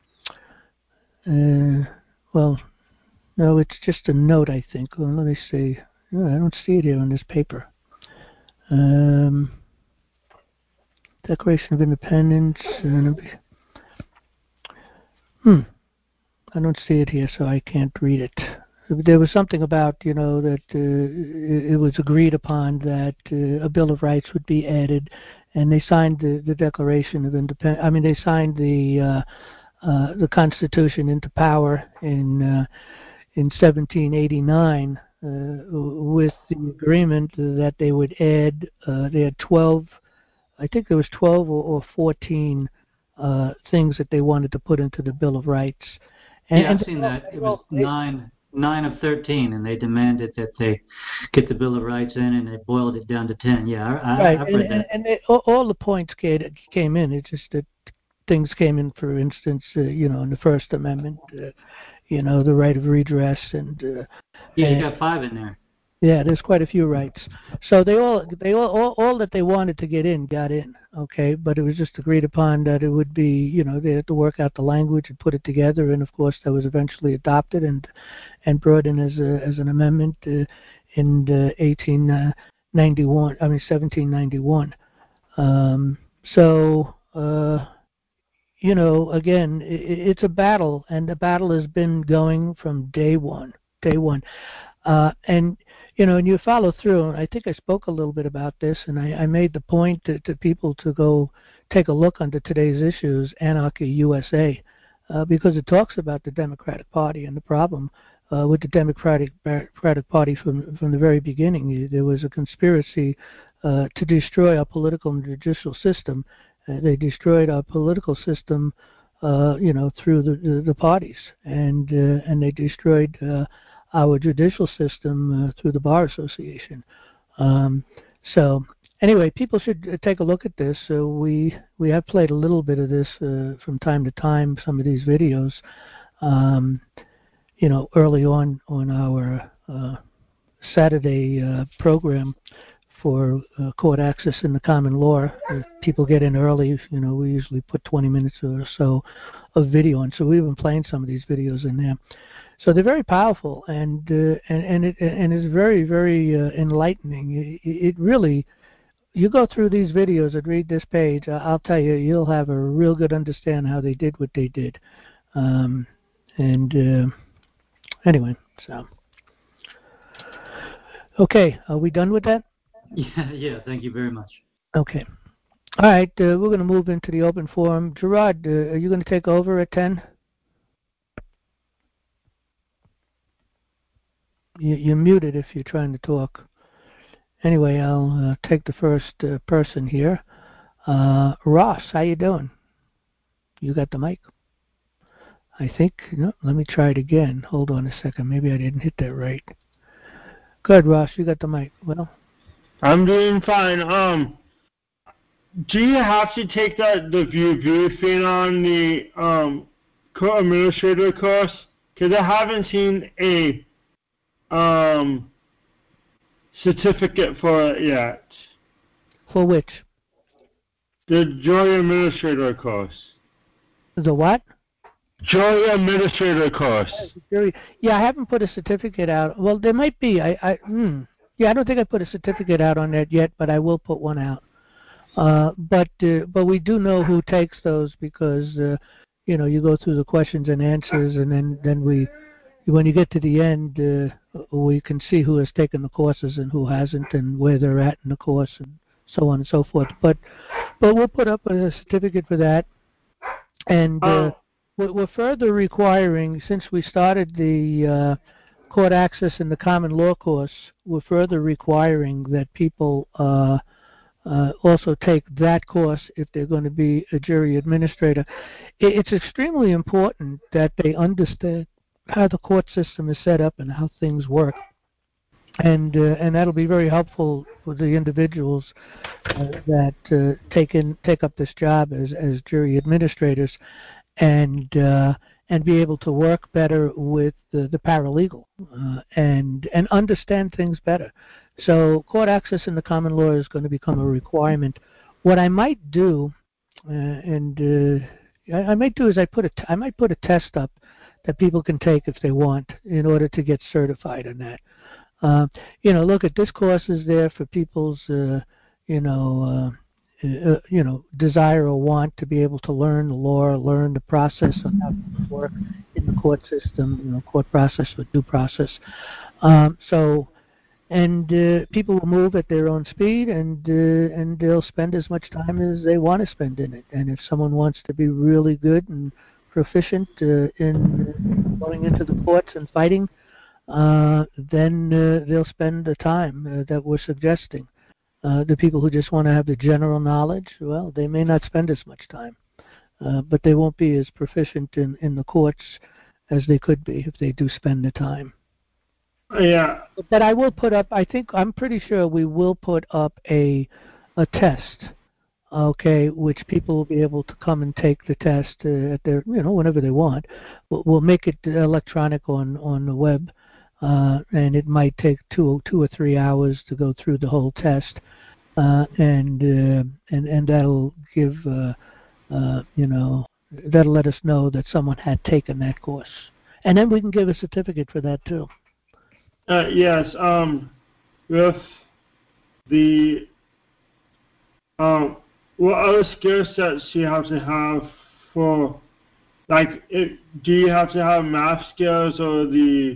uh, well, no, it's just a note, I think. Well, let me see. No, I don't see it here on this paper. Um, Declaration of Independence. Uh, hmm, I don't see it here, so I can't read it. there was something about, you know, that uh, it, it was agreed upon that uh, a Bill of Rights would be added, and they signed the, the Declaration of Independence. I mean, they signed the uh, uh, the Constitution into power in uh, in seventeen eighty-nine uh, with the agreement that they would add. Uh, they had twelve. I think there was twelve or, or fourteen uh, things that they wanted to put into the Bill of Rights. And, yeah, I've and seen they, that. It they, was nine, nine of thirteen, and they demanded that they get the Bill of Rights in, and they boiled it down to ten. Yeah, I, right, I've and, read and, that. and they, all, all the points came, came in. It's just that things came in, for instance, uh, you know, in the First Amendment, uh, you know, the right of redress, and uh, Yeah, you and, got five in there. yeah, there's quite a few rights. So they all, they all, all, all that they wanted to get in got in. Okay, but it was just agreed upon that it would be, you know, they had to work out the language and put it together, and of course that was eventually adopted and and brought in as a as an amendment uh, in uh, eighteen ninety-one. I mean seventeen ninety-one. Um, so. Uh, you know, again, it, it's a battle, and the battle has been going from day one. Day one. Uh, and, you know, and you follow through, and I think I spoke a little bit about this, and I, I made the point to, to people to go take a look under today's issues, Anarchy U S A, uh, because it talks about the Democratic Party and the problem uh, with the Democratic, Democratic Party from, from the very beginning. There was a conspiracy uh, to destroy our political and judicial system. Uh, they destroyed our political system, uh, you know, through the, the, the parties, and uh, and they destroyed uh, our judicial system uh, through the Bar Association. Um, so anyway, people should uh, take a look at this. So we we have played a little bit of this uh, from time to time. Some of these videos, um, you know, early on on our uh, Saturday uh, program for uh, court access in the common law. If people get in early, you know, we usually put twenty minutes or so of video on. So we've been playing some of these videos in there. So they're very powerful, and uh, and and it and it's very very uh, enlightening. It, it really, you go through these videos and read this page, I'll tell you, you'll have a real good understand how they did what they did. Um, and uh, anyway, so okay, are we done with that? Yeah, yeah. Thank you very much. Okay. All right, uh, we're going to move into the open forum. Gerard, uh, are you going to take over at ten? You, you're muted if you're trying to talk. Anyway, I'll uh, take the first uh, person here. Uh, Ross, how you doing? You got the mic? I think, no, let me try it again. Hold on a second. Maybe I didn't hit that right. Good, Ross, you got the mic. Well, I'm doing fine. Um, do you have to take that the view view thing on the um court administrator course? Because I haven't seen a um certificate for it yet. for which? The Joy Administrator course. The what? Joy Administrator course. Yeah, I haven't put a certificate out. Well, there might be. I, I, hmm. Yeah, I don't think I put a certificate out on that yet, but I will put one out. Uh, but uh, but we do know who takes those because uh, you know, you go through the questions and answers, and then then we, when you get to the end, uh, we can see who has taken the courses and who hasn't, and where they're at in the course, and so on and so forth. But but we'll put up a certificate for that, and uh, we're, we're further requiring, since we started the uh, court access in the common law course, we're further requiring that people uh, uh, also take that course if they're going to be a jury administrator. It, it's extremely important that they understand how the court system is set up and how things work. And uh, and that'll be very helpful for the individuals uh, that uh, take in take up this job as as jury administrators, and uh, and be able to work better with the, the paralegal uh, and and understand things better. So court access in the common law is going to become a requirement. What I might do, uh, and uh, I, I might do is I put a t- I might put a test up that people can take if they want in order to get certified in that. Uh, you know, look, at this course is there for people's, uh, you know, uh, uh, you know, desire or want to be able to learn the law, learn the process of how things work in the court system, you know, court process or due process. Um, so, and uh, people will move at their own speed, and uh, and they'll spend as much time as they want to spend in it. And if someone wants to be really good and proficient uh, in going into the courts and fighting, uh, then uh, they'll spend the time uh, that we're suggesting. Uh, the people who just want to have the general knowledge, well, they may not spend as much time, uh, but they won't be as proficient in, in the courts as they could be if they do spend the time. Yeah. But I will put up, I think, I'm pretty sure we will put up a a test, okay, which people will be able to come and take the test uh, at their, you know, whenever they want. We'll, we'll make it electronic on, on the web. Uh, and it might take two, two or three hours to go through the whole test, uh, and uh, and and that'll give, uh, uh, you know, that'll let us know that someone had taken that course, and then we can give a certificate for that too. Uh, yes. Um, with the um, what other skill sets do you have to have for, like, it, do you have to have math skills or the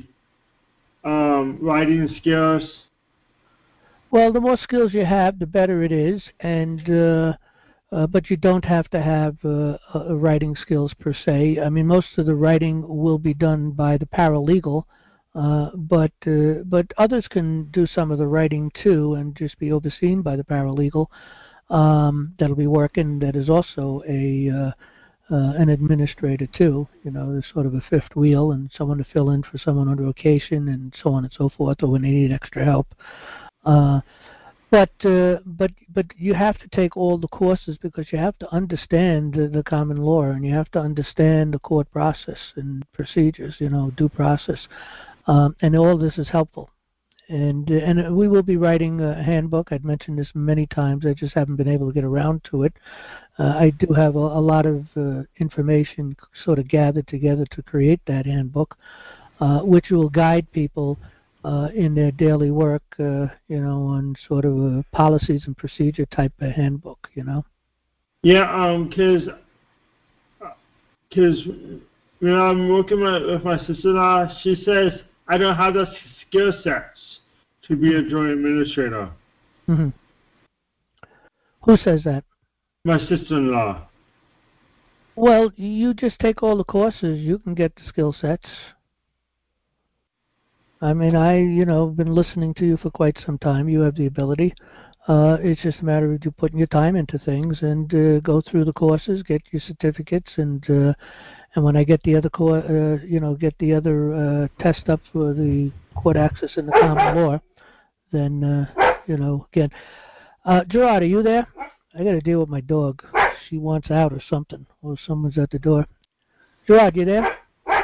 Um, writing skills? Well, the more skills you have, the better it is, and uh, uh, but you don't have to have uh, uh, writing skills per se. I mean, most of the writing will be done by the paralegal, uh, but uh, but others can do some of the writing too, and just be overseen by the paralegal. Um, that'll be working. That is also a uh, Uh, an administrator too, you know, there's sort of a fifth wheel and someone to fill in for someone on vacation and so on and so forth, or when they need extra help. Uh, but uh, but but you have to take all the courses because you have to understand the, the common law, and you have to understand the court process and procedures, you know, due process, um, and all this is helpful. And uh, and we will be writing a handbook. I'd mentioned this many times. I just haven't been able to get around to it. Uh, I do have a, a lot of uh, information sort of gathered together to create that handbook, uh, which will guide people uh, in their daily work, uh, you know, on sort of a policies and procedure type of handbook, you know. Yeah, um, cause, cause when I'm working with, with my sister-in-law, she says I don't have the skill sets to be a joint administrator. Mm-hmm. Who says that? My sister-in-law. Well, you just take all the courses. You can get the skill sets. I mean, I, you know, been listening to you for quite some time. You have the ability. Uh, it's just a matter of you putting your time into things and uh, go through the courses, get your certificates, and uh, and when I get the other co- uh, you know, get the other uh, test up for the court access and the common law, then uh, you know, again, uh, Gerard, are you there? I got to deal with my dog. She wants out or something, or someone's at the door. Gerard, you there?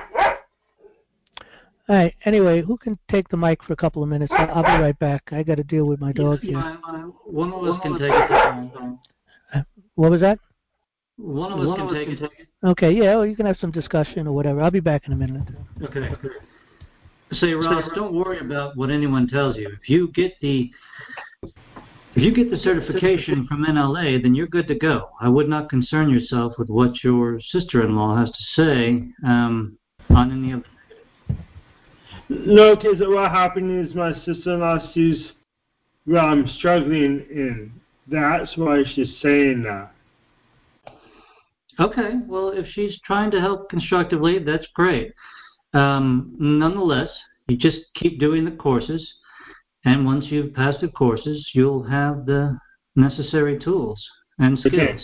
All right. Anyway, who can take the mic for a couple of minutes? I'll, I'll be right back. I got to deal with my dog Yeah, here. my, my, one of us can take it. Time. What was that? One of us can take it. Okay. Yeah. Well, you can have some discussion or whatever. I'll be back in a minute. Okay. Say, Ross, don't worry about what anyone tells you. If you get the if you get the certification from N L A, then you're good to go. I would not concern yourself with what your sister-in-law has to say um, on any of. No, because what happened is my sister-in-law sees where I'm struggling in. That's why she's saying that. Okay, well, if she's trying to help constructively, that's great. Um, nonetheless, you just keep doing the courses, and once you've passed the courses, you'll have the necessary tools and skills.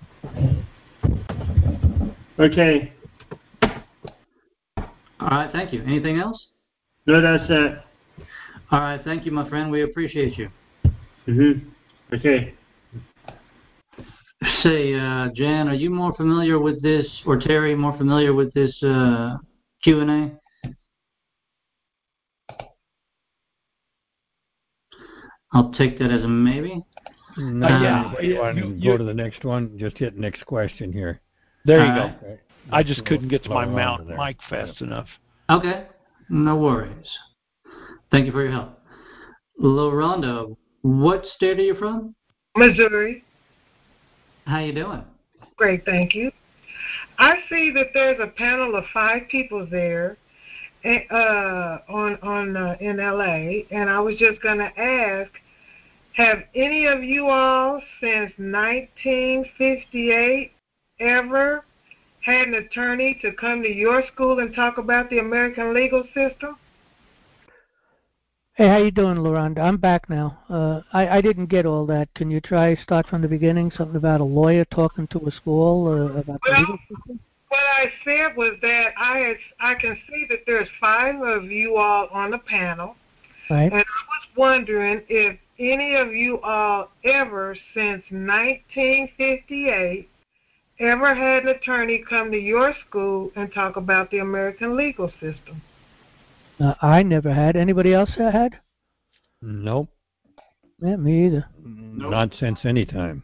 Okay. Okay. All right, thank you. Anything else? No, that's it. All right, thank you, my friend. We appreciate you. Mm-hmm. Okay. Say, uh, Jan, are you more familiar with this, or Terry, more familiar with this uh, Q and A? I'll take that as a maybe. No, Uh, yeah, you yeah, want to you- go you- to the next one? Just hit next question here. There you All go. right. Okay. I just couldn't get to my Lower mount under there. mic fast enough. Okay, no worries. Thank you for your help. LaRonda, what state are you from? Missouri. How you doing? Great, thank you. I see that there's a panel of five people there uh, on on uh, in L A, and I was just going to ask, have any of you all since nineteen fifty-eight ever had an attorney to come to your school and talk about the American legal system? Hey, how you doing, LaRonda? I'm back now. Uh, I, I didn't get all that. Can you try start from the beginning? Something about a lawyer talking to a school uh, about the Well, legal system? what I said was that I had, I can see that there's five of you all on the panel, Right. and I was wondering if any of you all ever since nineteen fifty-eight ever had an attorney come to your school and talk about the American legal system. Uh, I never had. Anybody else that had? Nope. Yeah, me either. Nope. Not since any time.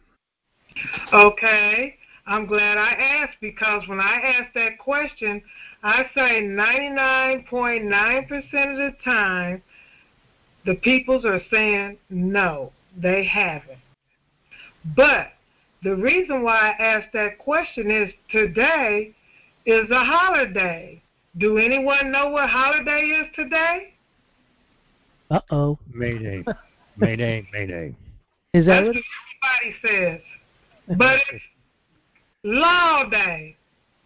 Okay. I'm glad I asked, because when I ask that question, I say ninety-nine point nine percent of the time, the peoples are saying no, they haven't. But the reason why I asked that question is today is a holiday. Do anyone know what holiday is today? Uh-oh. May Day. May Day, May Day. Is that That's what what it everybody says. But it's Law Day.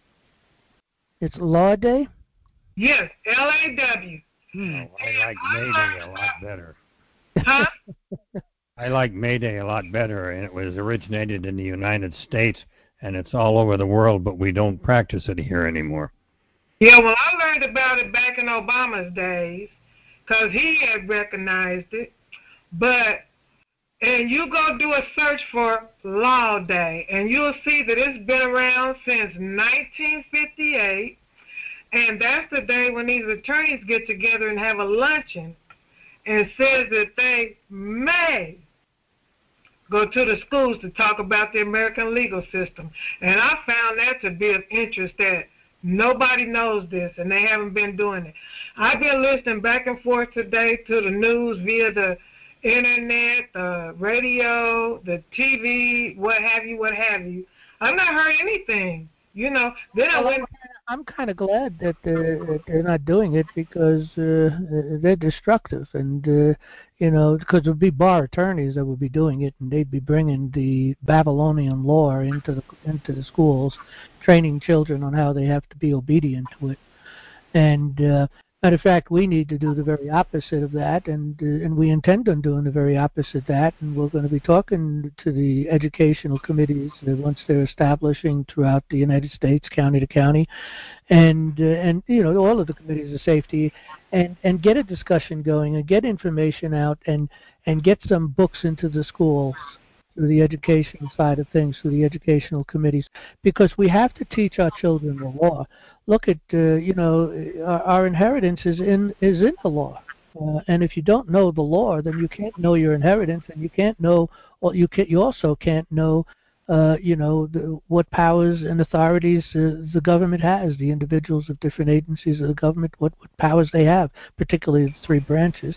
It's Law Day? Yes, L A W. Oh, I like May Day a lot better. Huh? I like May Day a lot better, and it was originated in the United States, and it's all over the world, but we don't practice it here anymore. Yeah, well, I learned about it back in Obama's days, because he had recognized it. But, and you go do a search for Law Day, and you'll see that it's been around since nineteen fifty-eight, and that's the day when these attorneys get together and have a luncheon and says that they may go to the schools to talk about the American legal system. And I found that to be of interest, that nobody knows this, and they haven't been doing it. I've been listening back and forth today to the news via the internet, the radio, the T V, what have you, what have you. I've not heard anything, you know. Then I went. I'm kind of glad that uh, they're not doing it, because uh, they're destructive, and uh, you know, because it would be bar attorneys that would be doing it, and they'd be bringing the Babylonian law into the into the schools, training children on how they have to be obedient to it. And uh, matter of fact, we need to do the very opposite of that, and uh, and we intend on doing the very opposite of that. And we're going to be talking to the educational committees uh, once they're establishing throughout the United States, county to county, and uh, and you know, all of the committees of safety, and and get a discussion going and get information out, and and get some books into the schools through the education side of things, through the educational committees, because we have to teach our children the law. Look at, uh, you know, our, our inheritance is in is in the law, uh, and if you don't know the law, then you can't know your inheritance, and you can't know, well, you can you also can't know, uh, you know, the, what powers and authorities uh, the government has, the individuals of different agencies of the government, what, what powers they have, particularly the three branches,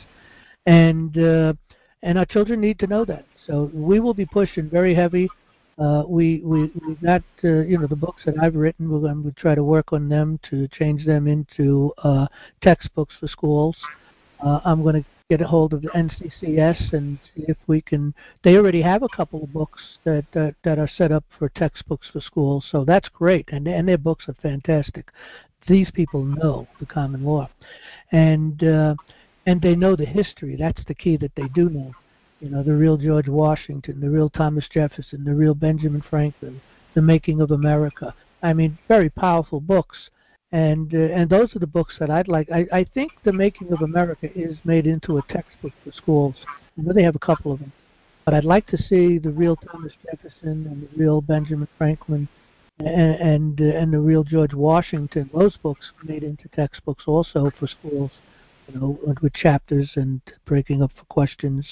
and uh, and our children need to know that. So we will be pushing very heavy. Uh, we we we got uh, you know, the books that I've written. We're going to try to work on them to change them into uh, textbooks for schools. Uh, I'm going to get a hold of the N C C S and see if we can. They already have a couple of books that that, that are set up for textbooks for schools, so that's great, and and their books are fantastic. These people know the common law, and uh, and they know the history. That's the key, that they do know. You know, the real George Washington, the real Thomas Jefferson, the real Benjamin Franklin, The Making of America. I mean, very powerful books. And uh, and those are the books that I'd like. I, I think The Making of America is made into a textbook for schools. I know they have a couple of them. But I'd like to see the real Thomas Jefferson and the real Benjamin Franklin and and, uh, and the real George Washington, those books made into textbooks also for schools, you know, with chapters and breaking up for questions.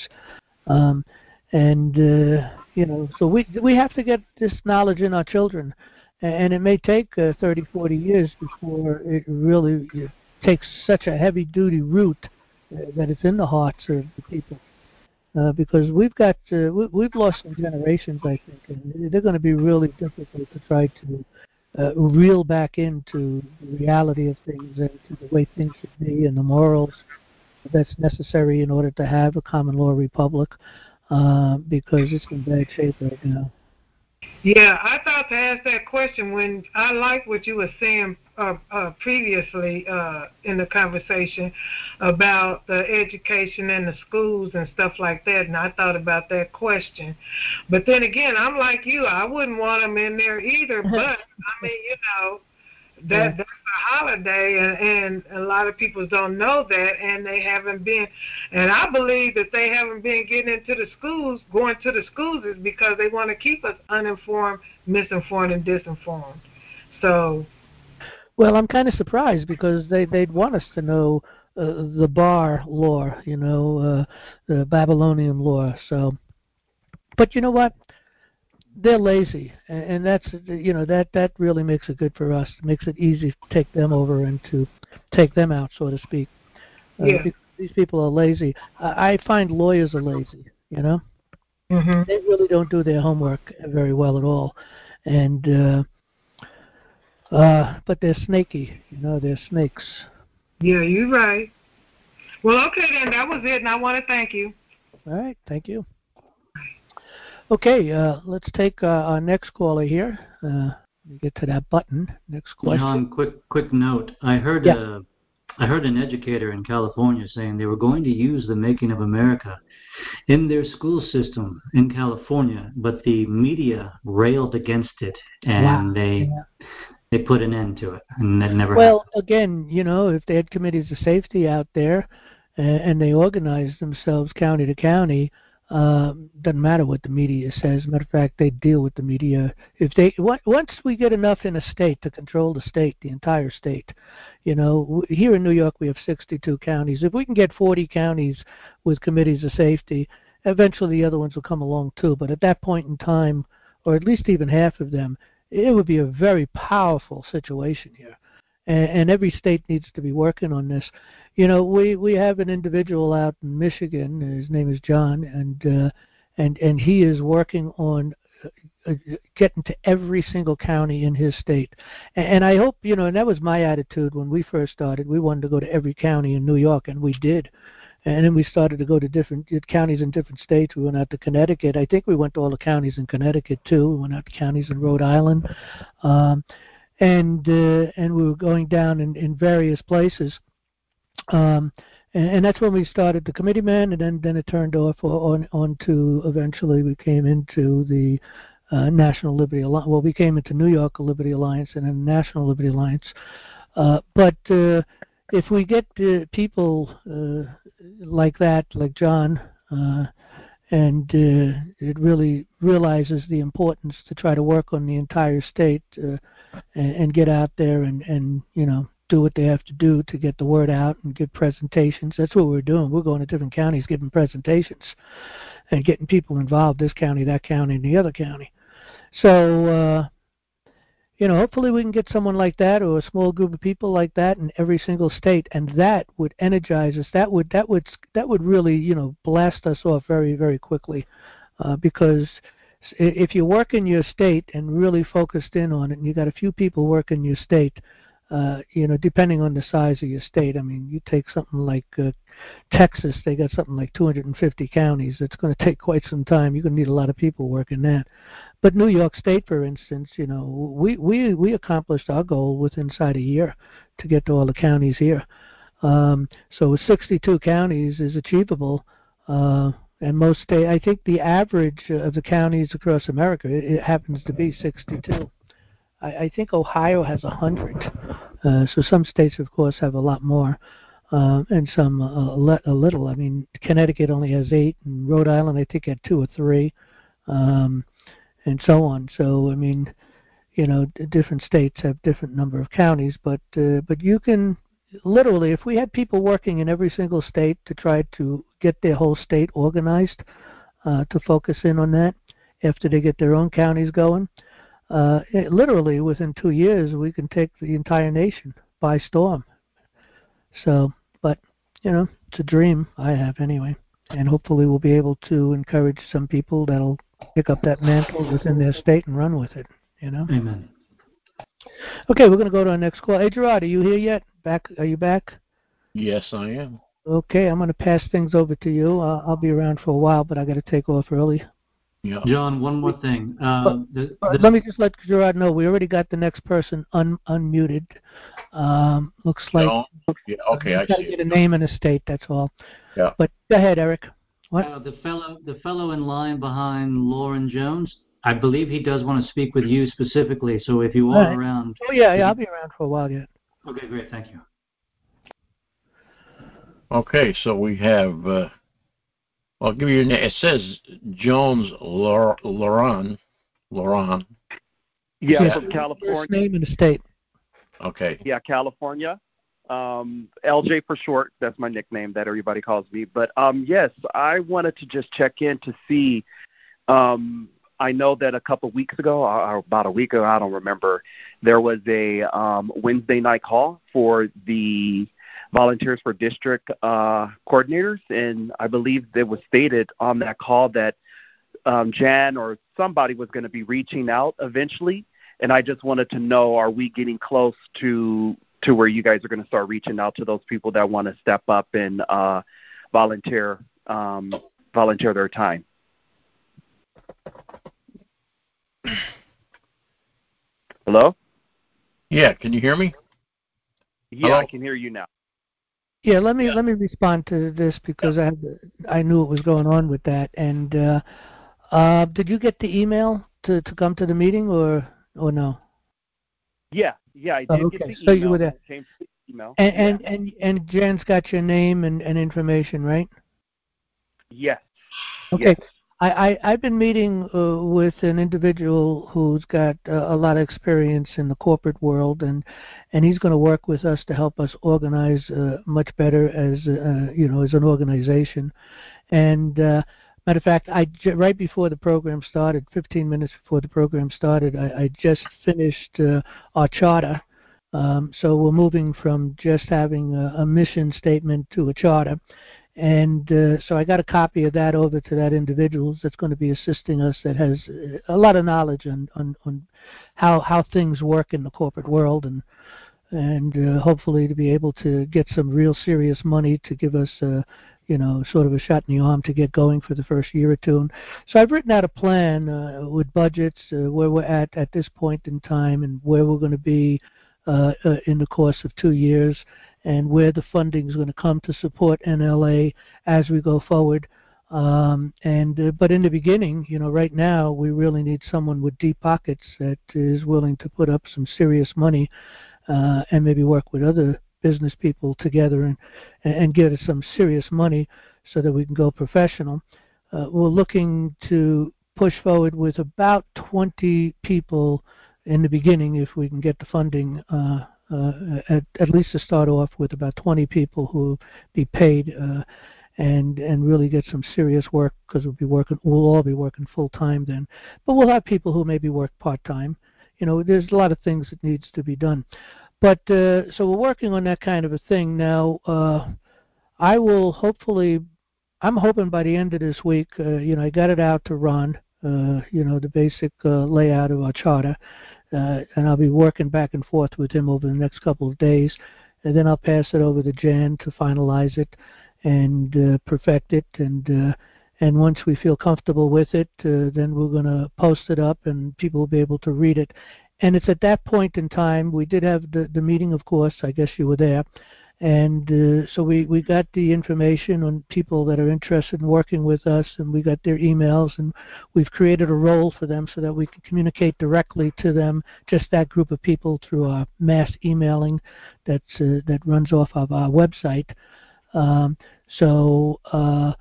Um, and, uh, you know, so we we have to get this knowledge in our children. And it may take uh, thirty, forty years before it really it takes such a heavy-duty root uh, that it's in the hearts of the people. Uh, because we've got, uh, we, we've lost some generations, I think, and they're going to be really difficult to try to uh, reel back into the reality of things and to the way things should be and the morals that's necessary in order to have a common law republic, uh, because it's in bad shape right now. Yeah, I thought to ask that question when I like what you were saying uh, uh, previously uh, in the conversation about the education and the schools and stuff like that, and I thought about that question. But then again, I'm like you. I wouldn't want them in there either, but, I mean, you know, that Yeah. that's a holiday, and, and a lot of people don't know that, and they haven't been. And I believe that they haven't been getting into the schools, going to the schools, is because they want to keep us uninformed, misinformed, and disinformed. So, Well, I'm kind of surprised because they they'd want us to know uh, the bar law, you know, uh, the Babylonian law. So, but you know what? They're lazy, and, and that's you know that that really makes it good for us. It makes it easy to take them over and to take them out, so to speak. Uh, yeah. because these people are lazy. I, I find lawyers are lazy. You know, Mhm. they really don't do their homework very well at all, and uh, uh, but they're snaky. You know, they're snakes. Yeah, you're right. Well, okay then. That was it, and I want to thank you. All right, thank you. Okay, uh, let's take uh, our next caller here. Uh, let me get to that button. Next question. John, quick quick note. I heard Yeah. uh, I heard an educator in California saying they were going to use the Making of America in their school system in California, but the media railed against it, and Wow. they Yeah. they put an end to it, and that never Well, happened. again, you know, if they had committees of safety out there uh, and they organized themselves county to county, uh, doesn't matter what the media says. Matter of fact, they deal with the media. If they on- once we get enough in a state to control the state, the entire state, you know, w- here in New York we have sixty-two counties. If we can get forty counties with committees of safety, eventually the other ones will come along too. But at that point in time, or at least even half of them, it would be a very powerful situation here, and, and every state needs to be working on this. You know, we we have an individual out in Michigan. His name is John, and uh, and and he is working on uh, getting to every single county in his state. And, and I hope, you know, and that was my attitude when we first started. We wanted to go to every county in New York, and we did. And then we started to go to different counties in different states. We went out to Connecticut. I think we went to all the counties in Connecticut too. We went out to counties in Rhode Island, um, and uh, and we were going down in, in various places. Um, and, and that's when we started the committee man, and then then it turned off on on to eventually we came into the uh, National Liberty Alliance. Well, we came into New York Liberty Alliance and then National Liberty Alliance. Uh, but uh, if we get uh, people uh, like that, like John, uh, and uh, it really realizes the importance to try to work on the entire state uh, and, and get out there and, and you know do what they have to do to get the word out and give presentations. That's what we're doing. We're going to different counties giving presentations and getting people involved, this county, that county, and the other county. So uh, you know, hopefully we can get someone like that or a small group of people like that in every single state, and that would energize us. That would that would that would really, you know, blast us off very very quickly, uh, because if you work in your state and really focused in on it, and you got a few people work in your state, uh, you know, depending on the size of your state. I mean, you take something like uh, Texas, they got something like two hundred fifty counties. It's going to take quite some time. You're going to need a lot of people working that. But New York State, for instance, you know, we we we accomplished our goal within inside a year to get to all the counties here. Um, so sixty-two counties is achievable, uh, and most state. I think the average of the counties across America it, it happens to be sixty-two. I, I think Ohio has one hundred. Uh, so some states, of course, have a lot more, uh, and some uh, le- a little. I mean, Connecticut only has eight, and Rhode Island, I think, had two or three. Um, and so on. So I mean, you know, d- different states have different number of counties, but uh, but you can literally, if we had people working in every single state to try to get their whole state organized, uh, to focus in on that after they get their own counties going, uh, it, literally within two years we can take the entire nation by storm. So, but you know, it's a dream I have anyway, and hopefully we'll be able to encourage some people that'll pick up that mantle within their state and run with it. You know. Amen. Okay, we're going to go to our next call. Hey, Gerard, are you here yet? Back? Are you back? Yes, I am. Okay, I'm going to pass things over to you. Uh, I'll be around for a while, but I got to take off early. Yeah. John, one more thing. Uh, the, Uh, the, let me just let Gerard know we already got the next person un- unmuted. Um, looks like No? Yeah, okay, uh, I got to see get it. a name and a state. That's all. Yeah. But go ahead, Eric. What? uh, the fellow, the fellow in line behind Lauren Jones, I believe he does want to speak with you specifically. So if you are Right. around, Oh yeah, yeah, I'll be around for a while yet. okay, great, thank you. Okay, so we have, uh, I'll give you your name. It says Jones Lor- Loran. Loran. Yeah, Yeah. from First California. name and a state. Okay. Yeah, California. Um, L J for short. That's my nickname that everybody calls me. But um, yes, I wanted to just check in to see. Um, I know that a couple of weeks ago, or about a week ago, I don't remember, there was a um, Wednesday night call for the Volunteers for District uh, coordinators, and I believe it was stated on that call that um, Jan or somebody was going to be reaching out eventually. And I just wanted to know, are we getting close to to where you guys are going to start reaching out to those people that want to step up and uh, volunteer um, volunteer their time? Hello? Yeah, can you hear me? Yeah, Hello? I can hear you now. Yeah, let me Yeah. let me respond to this because I had, I knew what was going on with that. And uh, uh, did you get the email to, to come to the meeting or or no? Yeah, yeah, I Oh, did okay. get the So email. you were there. It came to the email. And yeah. and, and and Jan's got your name and, and information, right? Yes. Okay. Yes. I, I, I've been meeting uh, with an individual who's got uh, a lot of experience in the corporate world, and, and he's going to work with us to help us organize uh, much better as uh, you know as an organization. And uh, matter of fact, I j- right before the program started, fifteen minutes before the program started, I, I just finished uh, our charter. Um, so we're moving from just having a, a mission statement to a charter. And uh, so I got a copy of that over to that individual that's going to be assisting us, that has uh, a lot of knowledge on, on, on how how things work in the corporate world, and and uh, hopefully to be able to get some real serious money to give us uh, you know sort of a shot in the arm to get going for the first year or two. And so I've written out a plan uh, with budgets, uh, where we're at at this point in time and where we're going to be uh, uh, in the course of two years, and where the funding is going to come to support N L A as we go forward. Um, and uh, but in the beginning, you know, right now we really need someone with deep pockets that is willing to put up some serious money uh, and maybe work with other business people together and and get us some serious money so that we can go professional. Uh, we're looking to push forward with about twenty people in the beginning if we can get the funding. Uh, uh, at, at least to start off with about twenty people who will be paid uh, and and really get some serious work, because we'll be working we'll all be working full time then, but we'll have people who maybe work part time. You know, there's a lot of things that needs to be done, but uh, so we're working on that kind of a thing now. uh, I will hopefully I'm hoping by the end of this week, uh, you know I got it out to Ron, uh, you know the basic uh, layout of our charter. Uh, and I'll be working back and forth with him over the next couple of days, and then I'll pass it over to Jan to finalize it and uh, perfect it, and uh, and once we feel comfortable with it, uh, then we're going to post it up, and people will be able to read it. And it's at that point in time, we did have the, the meeting, of course, I guess you were there, and uh, so we, we got the information on people that are interested in working with us, and we got their emails, and we've created a role for them so that we can communicate directly to them, just that group of people, through our mass emailing that's, uh, that runs off of our website. Um, so, uh,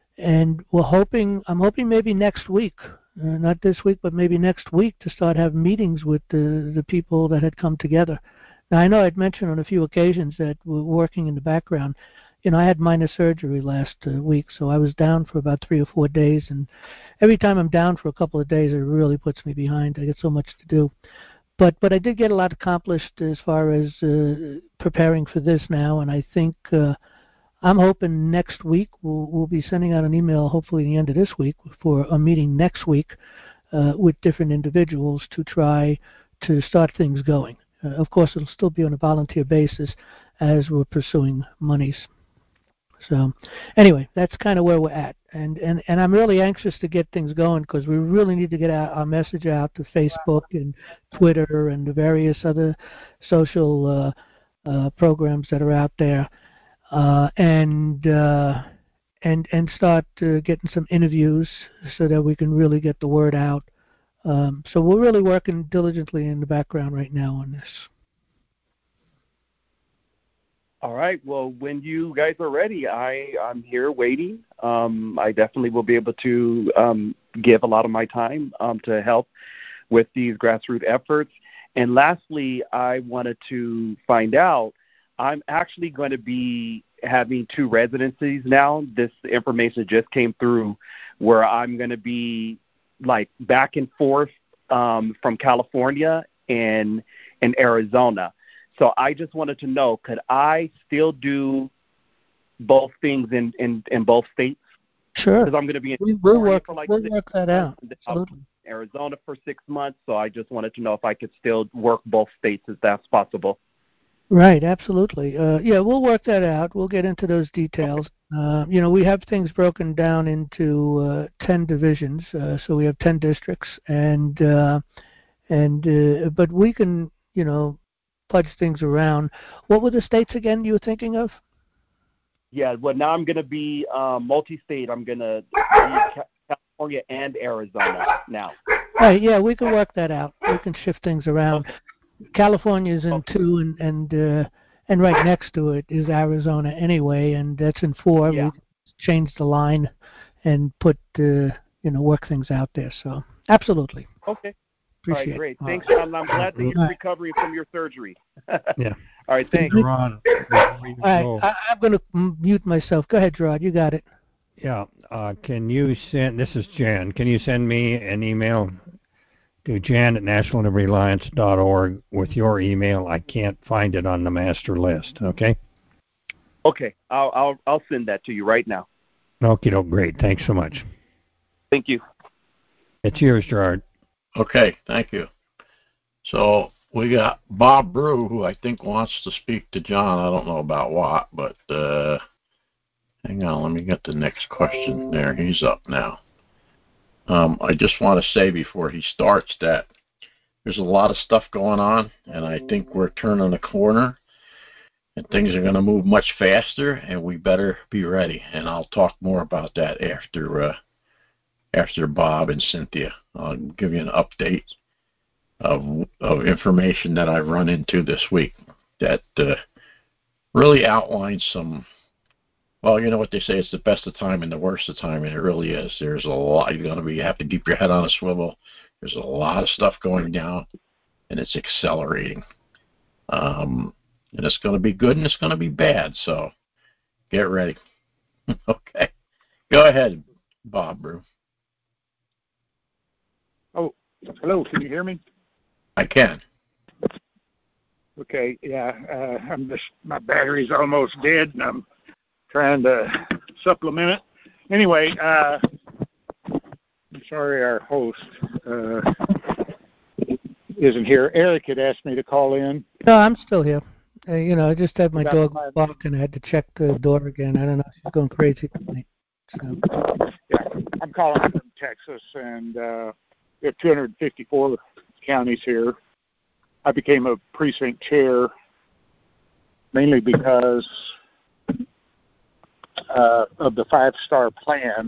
and we're hoping, I'm hoping maybe next week, uh, not this week, but maybe next week, to start having meetings with the, the people that had come together. Now, I know I'd mentioned on a few occasions that we're working in the background. You know, I had minor surgery last uh, week, so I was down for about three or four days, and every time I'm down for a couple of days, it really puts me behind. I get so much to do. But but I did get a lot accomplished as far as uh, preparing for this now, and I think uh, I'm hoping next week we'll, we'll be sending out an email, hopefully the end of this week, for a meeting next week uh, with different individuals to try to start things going. Uh, of course, it'll still be on a volunteer basis as we're pursuing monies. So anyway, that's kind of where we're at. And, and, and I'm really anxious to get things going because we really need to get our, our message out to Facebook and Twitter and the various other social uh, uh, programs that are out there, uh, and uh, and and start uh, getting some interviews so that we can really get the word out. Um, so we're really working diligently in the background right now on this. All right. Well, when you guys are ready, I, I'm here waiting. Um, I definitely will be able to um, give a lot of my time um, to help with these grassroots efforts. And lastly, I wanted to find out, I'm actually going to be having two residencies now. This information just came through where I'm going to be like back and forth um, from California and, and Arizona. So I just wanted to know, could I still do both things in, in, in both states? Sure. Because I'm going to be in we, we'll work, for like we'll six work that out. Absolutely. Arizona for six months. So I just wanted to know if I could still work both states, if that's possible. Right, absolutely. Uh, yeah, we'll work that out. We'll get into those details. Uh, you know, we have things broken down into uh, ten divisions, uh, so we have ten districts, and uh, and uh, but we can, you know, fudge things around. What were the states again you were thinking of? Yeah, well, now I'm going to be um, multi-state. I'm going to be California and Arizona now. Right, yeah, we can work that out. We can shift things around. Okay. California's in Okay. two, and and uh, and right next to it is Arizona anyway, and that's in four. Yeah. We changed the line and put uh, you know work things out there. So absolutely. Okay. Appreciate All right, great. it. Thanks, John. I'm glad to hear Right. recovery from your surgery. Yeah. All right, thanks. Ron, before you All right, go, I, I'm going to mute myself. Go ahead, Gerard. You got it. yeah, uh, can you send, this is Jan, can you send me an email to jan at national liberty alliance dot org with your email? I can't find it on the master list, okay? Okay, I'll I'll I'll send that to you right now. Okie doke, great. Thanks so much. Thank you. It's yours, Gerard. Okay, thank you. So we got Bob Brew, who I think wants to speak to John. I don't know about what, but uh, hang on, let me get the next question there. He's up now. Um, I just want to say before he starts that there's a lot of stuff going on, and I think we're turning a corner, and things are going to move much faster, and we better be ready. And I'll talk more about that after uh, after Bob and Cynthia. I'll give you an update of of information that I've run into this week that uh, really outlines some. Well, you know what they say, it's the best of time and the worst of time, and it really is. There's a lot. You're going to be, you have to keep your head on a swivel. There's a lot of stuff going down, and it's accelerating. Um, and it's going to be good and it's going to be bad, so get ready. Okay. Go ahead, Bob Brew. Oh, hello. Can you hear me? I can. Okay. Yeah. Uh, I'm just, my battery's almost dead, and I'm trying to supplement it. Anyway, uh, I'm sorry our host uh, isn't here. Eric had asked me to call in. No, I'm still here. Uh, you know, I just had my About dog my- bark, and I had to check the door again. I don't know. She's going crazy tonight. So. Yeah, I'm calling from Texas, and uh, we have two hundred fifty-four counties here. I became a precinct chair mainly because uh, of the five-star plan,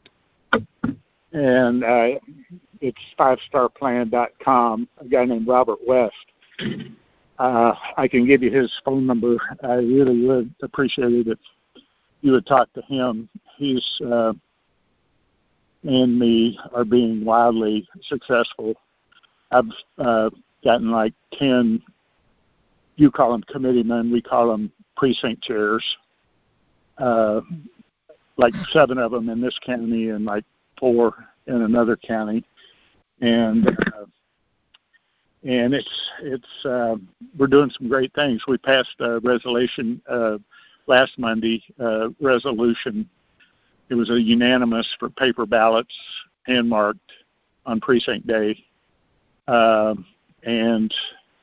and uh, it's five star plan dot com. A guy named Robert West. Uh, I can give you his phone number. I really would appreciate it if you would talk to him. He's uh, and me are being wildly successful. I've uh, gotten like ten, you call them committeemen, we call them precinct chairs, uh, like seven of them in this county and like four in another county. And uh, and it's, it's uh, we're doing some great things. We passed a resolution uh, last Monday, uh, resolution. It was a unanimous for paper ballots, hand marked on precinct day. Uh, And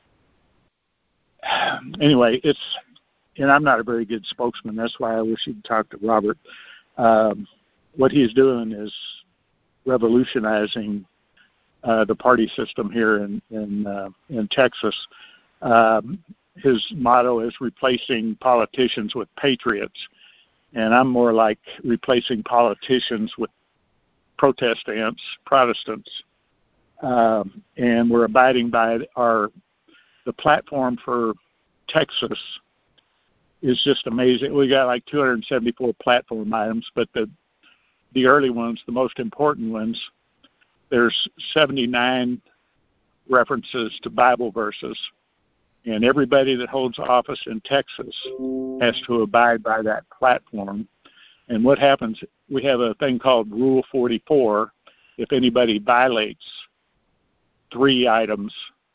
anyway, it's, and I'm not a very good spokesman. That's why I wish you'd talk to Robert. Um, what he's doing is revolutionizing uh, the party system here in in, uh, in Texas. Um, his motto is replacing politicians with patriots, and I'm more like replacing politicians with Protestants, Protestants. Um, and we're abiding by our the platform for Texas is just amazing. We got like two hundred seventy-four platform items, but the the early ones, the most important ones, there's seventy-nine references to Bible verses, and everybody that holds office in Texas has to abide by that platform. And what happens, we have a thing called Rule forty-four. If anybody violates three items,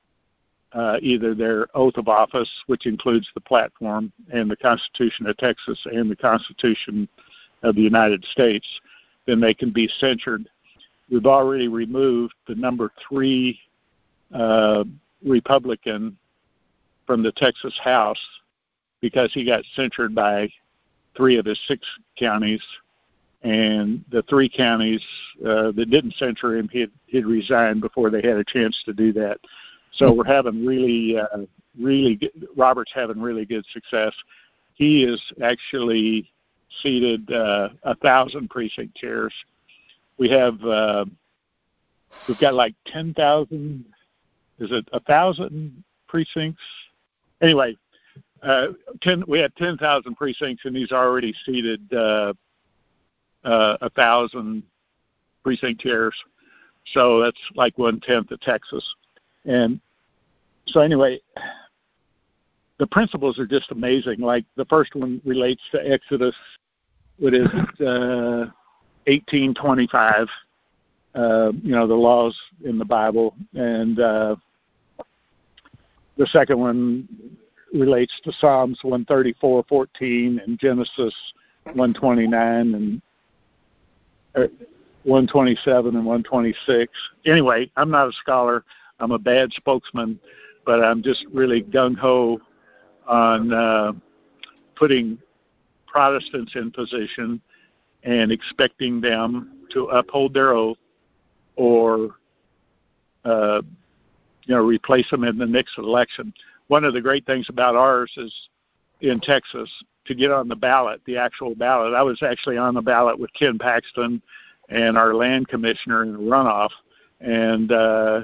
uh, either their oath of office, which includes the platform and the Constitution of Texas and the Constitution of the United States, then they can be censured. We've already removed the number three uh, Republican from the Texas House because he got censured by three of his six counties, and the three counties uh, that didn't censure him, he'd, he'd resigned before they had a chance to do that. So we're having really, uh, really, good, Robert's having really good success. He is actually seated uh, a thousand precinct chairs. We have, uh, we've got like ten thousand, is it a thousand precincts? Anyway, uh, ten, we had ten thousand precincts, and he's already seated uh, uh, a thousand precinct chairs. So that's like one-tenth of Texas. And so anyway, the principles are just amazing. Like the first one relates to Exodus, what is it, uh, eighteen twenty-five, uh, you know, the laws in the Bible. And uh, the second one relates to Psalms one thirty-four fourteen and Genesis one twenty-nine and uh, one twenty-seven and one twenty-six. Anyway, I'm not a scholar. I'm a bad spokesman, but I'm just really gung-ho on uh, putting Protestants in position and expecting them to uphold their oath or, uh, you know, replace them in the next election. One of the great things about ours is in Texas, to get on the ballot, the actual ballot. I was actually on the ballot with Ken Paxton and our land commissioner in a runoff, and uh,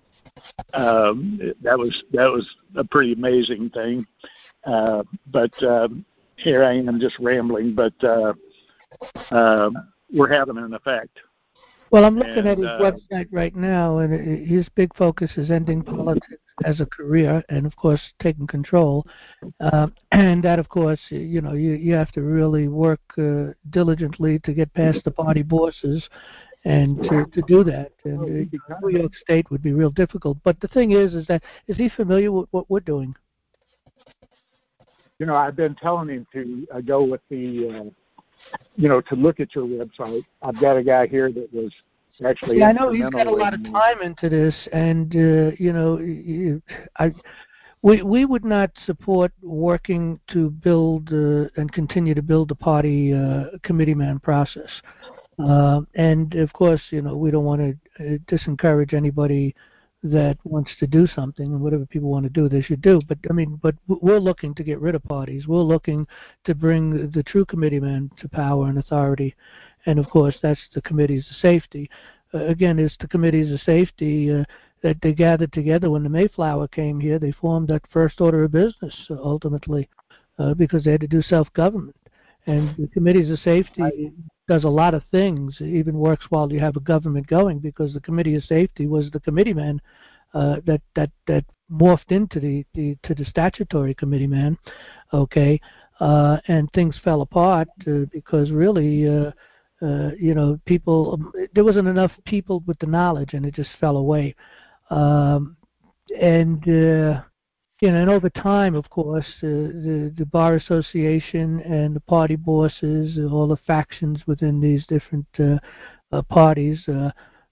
um, that was that was a pretty amazing thing. Uh, but um, here I am just rambling, but uh, uh, we're having an effect. Well, I'm looking and, at his uh, website right now, and it, his big focus is ending politics as a career, and of course taking control. Uh, and that, of course, you know, you you have to really work uh, diligently to get past the party bosses, and to, to do that. And uh, New York State would be real difficult. But the thing is, is that is he familiar with what we're doing? You know, I've been telling him to uh, go with the, uh, you know, to look at your website. I've got a guy here that was actually. Yeah, I know he's got a lot of time into this, and uh, you know, you, I, we we would not support working to build uh, and continue to build the party uh, committee man process. Uh, and of course, you know, we don't want to uh, disencourage anybody that wants to do something, and whatever people want to do, they should do. But I mean, but we're looking to get rid of parties. We're looking to bring the true committee man to power and authority, and of course, that's the committees of safety. Uh, again, it's the committees of safety uh, that they gathered together when the Mayflower came here. They formed that first order of business uh, ultimately uh, because they had to do self-government. And the committees of safety does a lot of things. It even works while you have a government going, because the committee of safety was the committee man uh, that that that morphed into the, the to the statutory committee man. Okay, uh, and things fell apart uh, because really, uh, uh, you know, people there wasn't enough people with the knowledge, and it just fell away. Um, and uh, You know, and over time, of course, uh, the, the Bar Association and the party bosses, all the factions within these different uh, uh, parties, uh,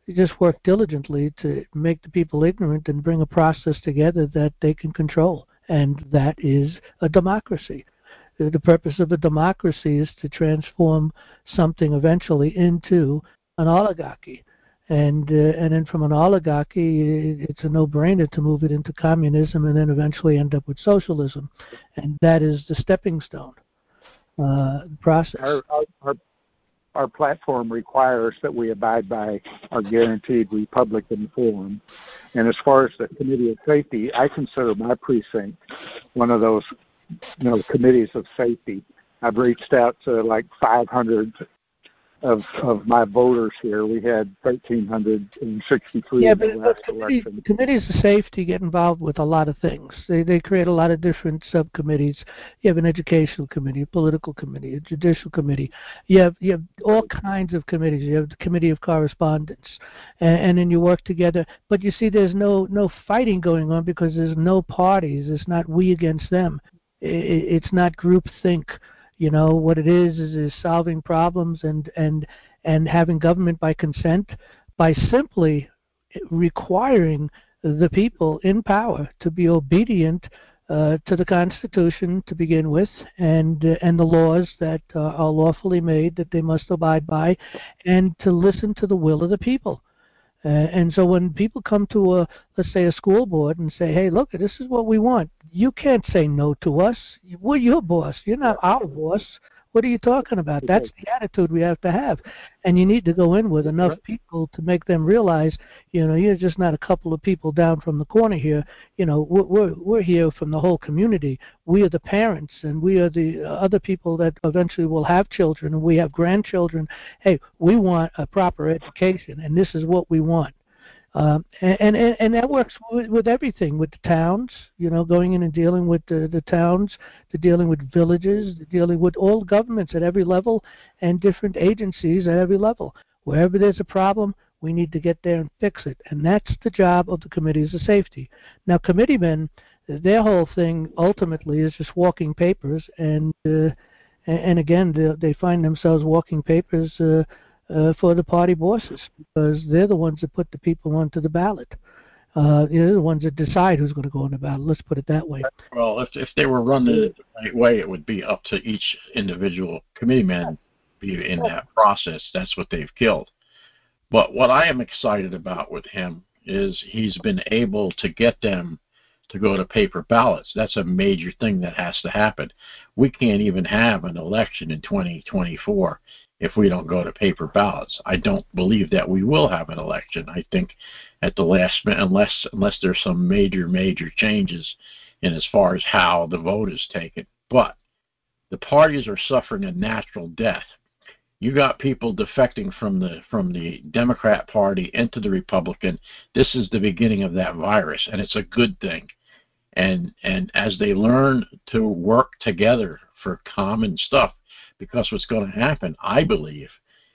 You just work diligently to make the people ignorant and bring a process together that they can control. And that is a democracy. The purpose of a democracy is to transform something eventually into an oligarchy. And uh, and then from an oligarchy, it's a no-brainer to move it into communism and then eventually end up with socialism. And that is the stepping stone uh, process. Our, our, our, our platform requires that we abide by our guaranteed Republican form. And as far as the Committee of Safety, I consider my precinct one of those, you know, committees of safety. I've reached out to like five hundred of of my voters here. We had one thousand three hundred sixty-three Yeah, in but the last committee, election. committees of safety get involved with a lot of things. They they create a lot of different subcommittees. You have an educational committee, a political committee, a judicial committee. You have you have all kinds of committees. You have the committee of correspondence, and, and then you work together. But you see, there's no no fighting going on because there's no parties. It's not we against them. It, it's not groupthink. You know, what it is is, is solving problems and, and and having government by consent, by simply requiring the people in power to be obedient uh, to the Constitution to begin with, and uh, and the laws that uh, are lawfully made that they must abide by, and to listen to the will of the people. Uh, and so when people come to a, let's say, a school board and say, hey, look, this is what we want, you can't say no to us. We're your boss. You're not our boss. What are you talking about? That's the attitude we have to have. And you need to go in with enough people to make them realize, you know, you're just not a couple of people down from the corner here. You know, we're, we're, we're here from the whole community. We are the parents, and we are the other people that eventually will have children, and we have grandchildren. Hey, we want a proper education, and this is what we want. Um, and, and and that works with, with everything, with the towns, you know, going in and dealing with the, the towns, to dealing with villages, to dealing with all governments at every level and different agencies at every level. Wherever there's a problem, we need to get there and fix it. And that's the job of the committees of safety. Now, committeemen, their whole thing ultimately is just walking papers. And, uh, and again, they, they find themselves walking papers uh, Uh, for the party bosses, because they're the ones that put the people onto the ballot. Uh, they're the ones that decide who's going to go on the ballot. Let's put it that way. Well, if if they were running it the right way, it would be up to each individual committeeman be in that process. That's what they've killed. But what I am excited about with him is he's been able to get them to go to paper ballots. That's a major thing that has to happen. We can't even have an election in twenty twenty-four if we don't go to paper ballots. I don't believe that we will have an election. I think at the last minute, unless unless there's some major, major changes in as far as how the vote is taken. But the parties are suffering a natural death. You got people defecting from the from the Democrat Party into the Republican. This is the beginning of that virus, and it's a good thing. And and as they learn to work together for common stuff, because what's going to happen, I believe,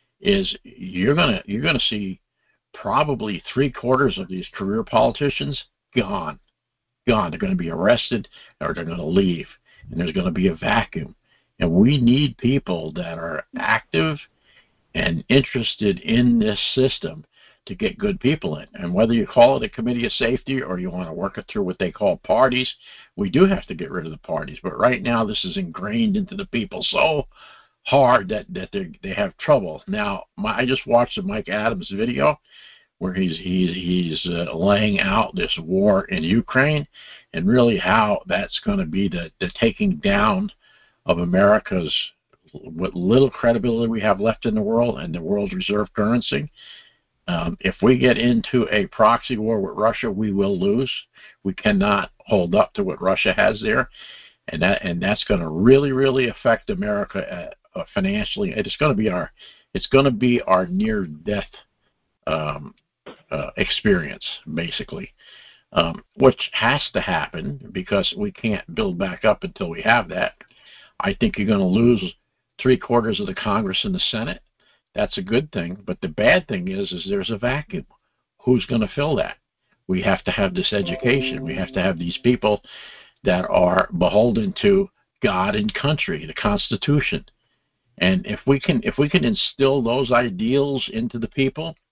is you're gonna you're gonna see probably three quarters of these career politicians gone, gone. They're going to be arrested or they're going to leave, and there's going to be a vacuum. And we need people that are active and interested in this system to get good people in. And whether you call it a committee of safety or you want to work it through what they call parties, we do have to get rid of the parties. But right now, this is ingrained into the people so hard that that they they have trouble. Now, my, I just watched the Mike Adams video where he's he's he's uh, laying out this war in Ukraine and really how that's going to be the the taking down of America's, what little credibility we have left in the world and the world's reserve currency. Um, if we get into a proxy war with Russia, we will lose. We cannot hold up to what Russia has there, and that and that's going to really, really affect America uh, uh, financially. It's going to be our it's going to be our near-death um, uh, experience, basically, um, which has to happen because we can't build back up until we have that. I think you're going to lose three quarters of the Congress and the Senate. That's a good thing, but the bad thing is, is there's a vacuum. Who's going to fill that? We have to have this education. We have to have these people that are beholden to God and country, the Constitution. And if we can, if we can instill those ideals into the people,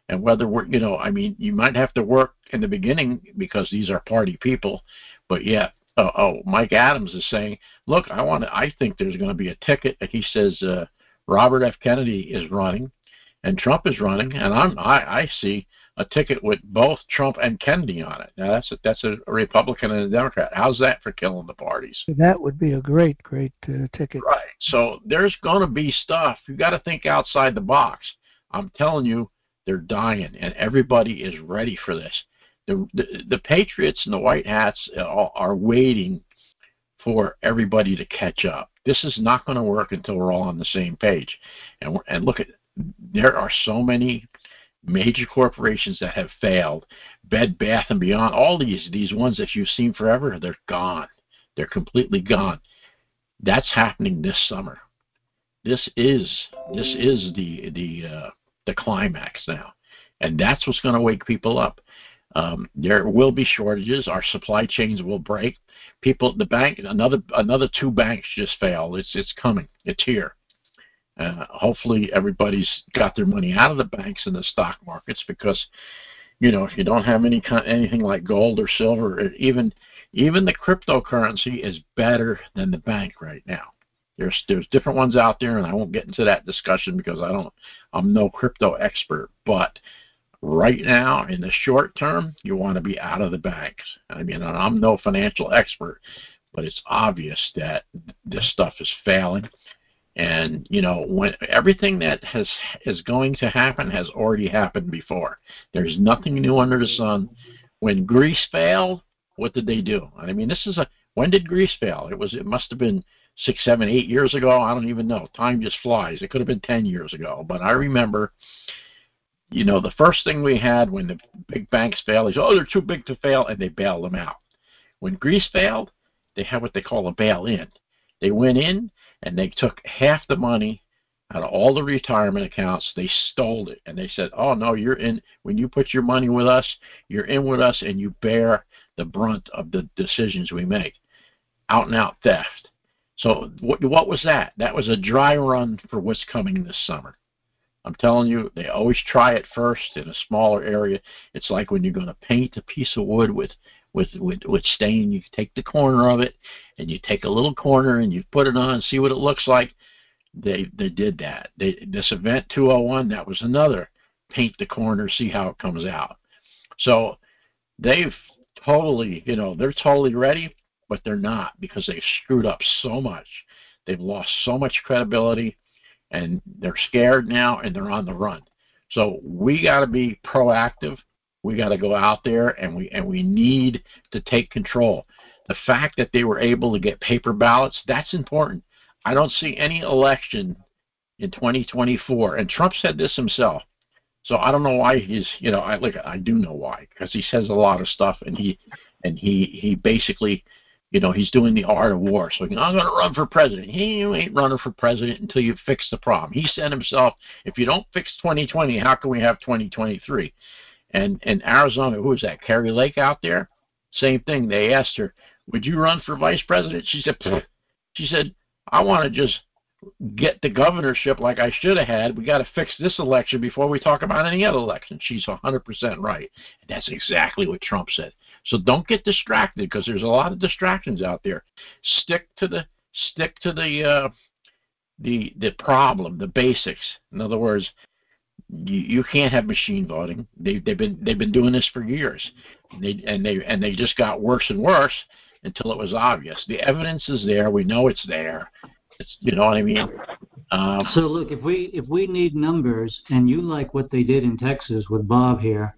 and whether we're, you know, I mean, you might have to work in the beginning because these are party people, but yet, uh, oh, Mike Adams is saying, look, I want to, I think there's going to be a ticket. He says uh, Robert F. Kennedy is running, and Trump is running, and I'm, I, I see a ticket with both Trump and Kennedy on it. Now that's a, that's a Republican and a Democrat. How's that for killing the parties? That would be a great, great uh, ticket. Right. So there's going to be stuff. You got to think outside the box. I'm telling you, they're dying, and everybody is ready for this. The the, the Patriots and the White Hats are, are waiting for everybody to catch up. This is not going to work until we're all on the same page. And we're, and look at, there are so many major corporations that have failed. Bed Bath and Beyond, all these these ones that you've seen forever, they're gone. They're completely gone. That's happening this summer. This is this is the the uh, the climax now, and that's what's going to wake people up. Um, there will be shortages. Our supply chains will break. People, the bank, another another two banks just failed. It's it's coming. It's here. Uh, hopefully, everybody's got their money out of the banks and the stock markets, because, you know, if you don't have any anything like gold or silver, or even even the cryptocurrency is better than the bank right now. There's there's different ones out there, and I won't get into that discussion because I don't I'm no crypto expert. But right now, in the short term, you want to be out of the banks. I mean, I'm no financial expert, but it's obvious that this stuff is failing. And, you know, when everything that has is going to happen has already happened before. There's nothing new under the sun. When Greece failed, what did they do? I mean, this is a when did Greece fail? It was it must have been six, seven, eight years ago. I don't even know. Time just flies. It could have been ten years ago. But I remember, you know, the first thing we had when the big banks failed is, oh, they're too big to fail, and they bailed them out. When Greece failed, they had what they call a bail-in. They went in, and they took half the money out of all the retirement accounts. They stole it, and they said, oh, no, you're in. When you put your money with us, you're in with us, and you bear the brunt of the decisions we make. Out-and-out theft. So what, what was that? That was a dry run for what's coming this summer. I'm telling you, they always try it first in a smaller area. It's like when you're going to paint a piece of wood with with, with, with stain. You take the corner of it, and you take a little corner, and you put it on and see what it looks like. They they did that. They, this event two oh one, that was another paint the corner, see how it comes out. So they've totally, you know, they're totally ready, but they're not, because they've screwed up so much. They've lost so much credibility, and they're scared now, and they're on the run. So we got to be proactive. We got to go out there, and we and we need to take control. The fact that they were able to get paper ballots, that's important. I don't see any election in twenty twenty-four, and Trump said this himself. So I don't know why he's, you know, I like I do know why, because he says a lot of stuff, and he and he he basically, you know, he's doing the art of war. So I'm going to run for president. He ain't running for president until you fix the problem. He said himself, if you don't fix twenty twenty, how can we have twenty twenty-three? And in Arizona, who was that? Carrie Lake out there? Same thing. They asked her, would you run for vice president? She said, Pfft. She said, I want to just get the governorship like I should have had. We got to fix this election before we talk about any other election. She's one hundred percent right. And that's exactly what Trump said. So don't get distracted, because there's a lot of distractions out there. Stick to the stick to the uh, the the problem, the basics. In other words, you, you can't have machine voting. They they've been they've been doing this for years, and they and they and they just got worse and worse until it was obvious. The evidence is there. We know it's there. It's, you know what I mean? Um, so look, if we if we need numbers, and you like what they did in Texas with Bob here,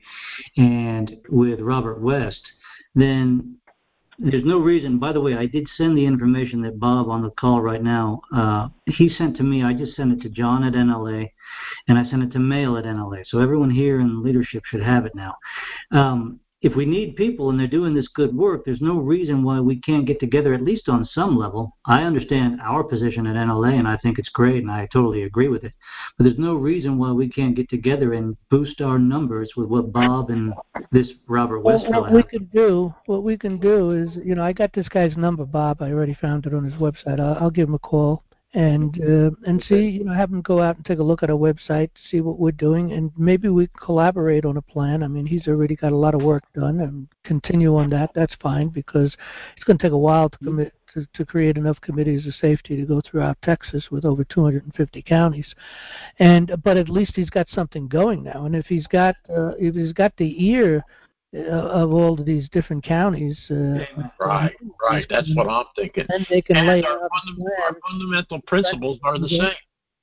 and with Robert West, then there's no reason. By the way, I did send the information that Bob on the call right now, uh, he sent to me. I just sent it to John at N L A, and I sent it to Mail at N L A. So everyone here in leadership should have it now. Um, if we need people and they're doing this good work, there's no reason why we can't get together, at least on some level. I understand our position at N L A, and I think it's great, and I totally agree with it. But there's no reason why we can't get together and boost our numbers with what Bob and this Robert West well, what we can do, what we can do is, you know, I got this guy's number, Bob. I already found it on his website. I'll, I'll give him a call, and uh, and see, you know, have him go out and take a look at our website, see what we're doing, and maybe we collaborate on a plan. I mean, he's already got a lot of work done, and continue on that. That's fine, because it's going to take a while to commit to, to create enough committees of safety to go throughout Texas with over two hundred fifty counties. And but at least he's got something going now, and if he's got uh, if he's got the ear uh, of all of these different counties, uh, right, right. That's what I'm thinking. And they can and lay our, out funda- our fundamental principles are the same.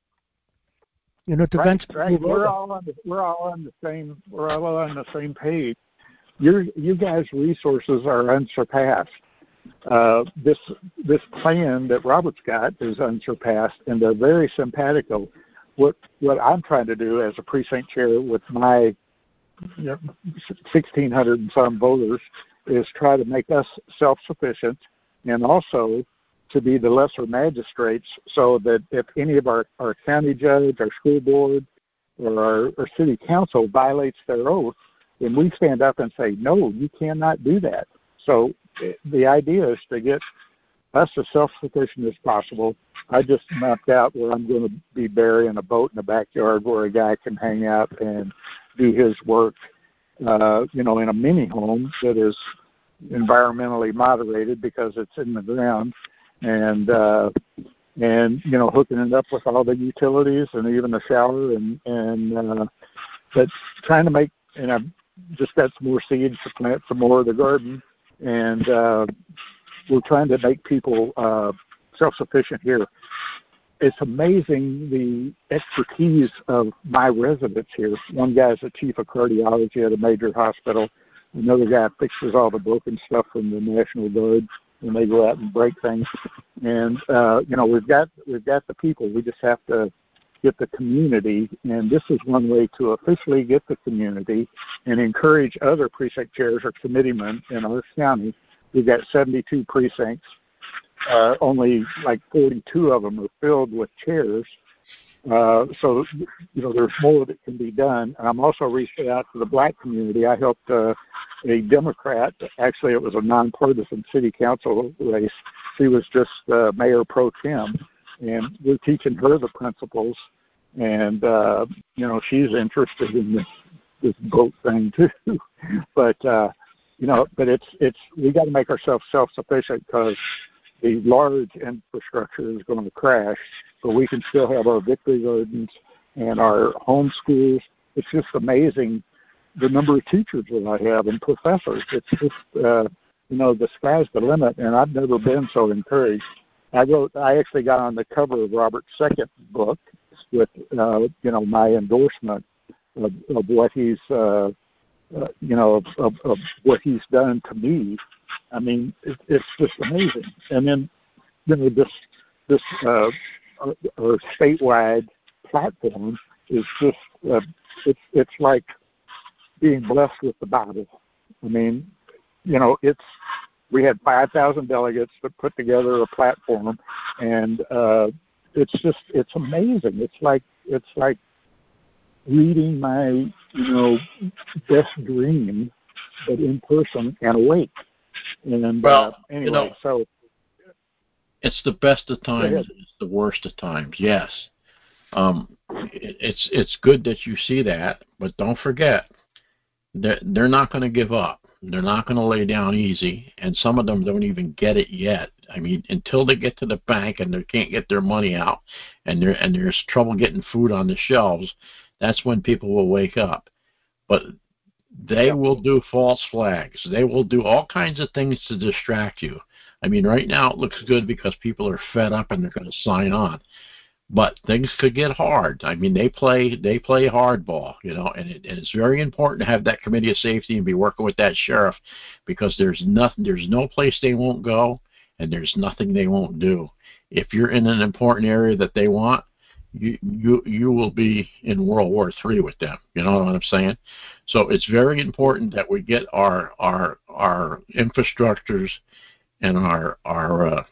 You know, to Right, venture right. We're all on the we're all on the same we're all on the same page. Your you guys' resources are unsurpassed. Uh, this this plan that Robert's got is unsurpassed, and they're very simpatico. What what I'm trying to do as a precinct chair with my you know, sixteen hundred and some voters is try to make us self-sufficient, and also to be the lesser magistrates, so that if any of our, our county judge, our school board, or our, our city council violates their oath, then we stand up and say, no, you cannot do that. So the idea is to get us as self-sufficient as possible. I just mapped out where I'm going to be burying a boat in the backyard where a guy can hang out and do his work, uh, you know, in a mini home that is environmentally moderated because it's in the ground. And uh, and you know, hooking it up with all the utilities and even the shower, and and uh, but trying to make, and I've just got some more seeds to plant some more of the garden, and uh, we're trying to make people uh, self-sufficient here. It's amazing the expertise of my residents here. One guy's a chief of cardiology at a major hospital. Another guy fixes all the broken stuff from the National Guard when they go out and break things. And uh, you know, we've got we've got the people. We just have to get the community, and this is one way to officially get the community and encourage other precinct chairs or committeemen in our county. We've got seventy-two precincts. Uh, only like forty-two of them are filled with chairs. Uh, so, you know, there's more that can be done. And I'm also reaching out to the black community. I helped uh, a Democrat, actually it was a nonpartisan city council race. She was just uh, mayor pro tem, and we're teaching her the principles. And, uh, you know, she's interested in this, this boat thing too. but, uh, you know, but it's, it's, we got to make ourselves self-sufficient, because the large infrastructure is going to crash, but we can still have our victory gardens and our home schools. It's just amazing the number of teachers that I have and professors. It's just, uh, you know, the sky's the limit, and I've never been so encouraged. I wrote, I actually got on the cover of Robert's second book with, uh, you know, my endorsement of, of what he's, uh, uh, you know, of, of, of what he's done to me. I mean, it, it's just amazing. And then, you know, this this uh, our, our statewide platform is just uh, it's it's like being blessed with the Bible. I mean, you know, it's we had five thousand delegates that put together a platform, and uh, it's just it's amazing. It's like it's like reading my you know best dream, but in person and awake. And well, uh, anyway, you know, so it's the best of times, it's the worst of times. Yes, um, it, it's it's good that you see that, but don't forget that they're not going to give up. They're not going to lay down easy, and some of them don't even get it yet. I mean, until they get to the bank and they can't get their money out, and there and there's trouble getting food on the shelves, that's when people will wake up. But they will do false flags. They will do all kinds of things to distract you. I mean, right now it looks good because people are fed up and they're going to sign on. But things could get hard. I mean, they play they play hardball, you know, and, it, and it's very important to have that committee of safety and be working with that sheriff, because there's nothing, there's no place they won't go, and there's nothing they won't do. If you're in an important area that they want, you you you will be in World War Three with them. You know what I'm saying? So it's very important that we get our our our infrastructures and our our uh,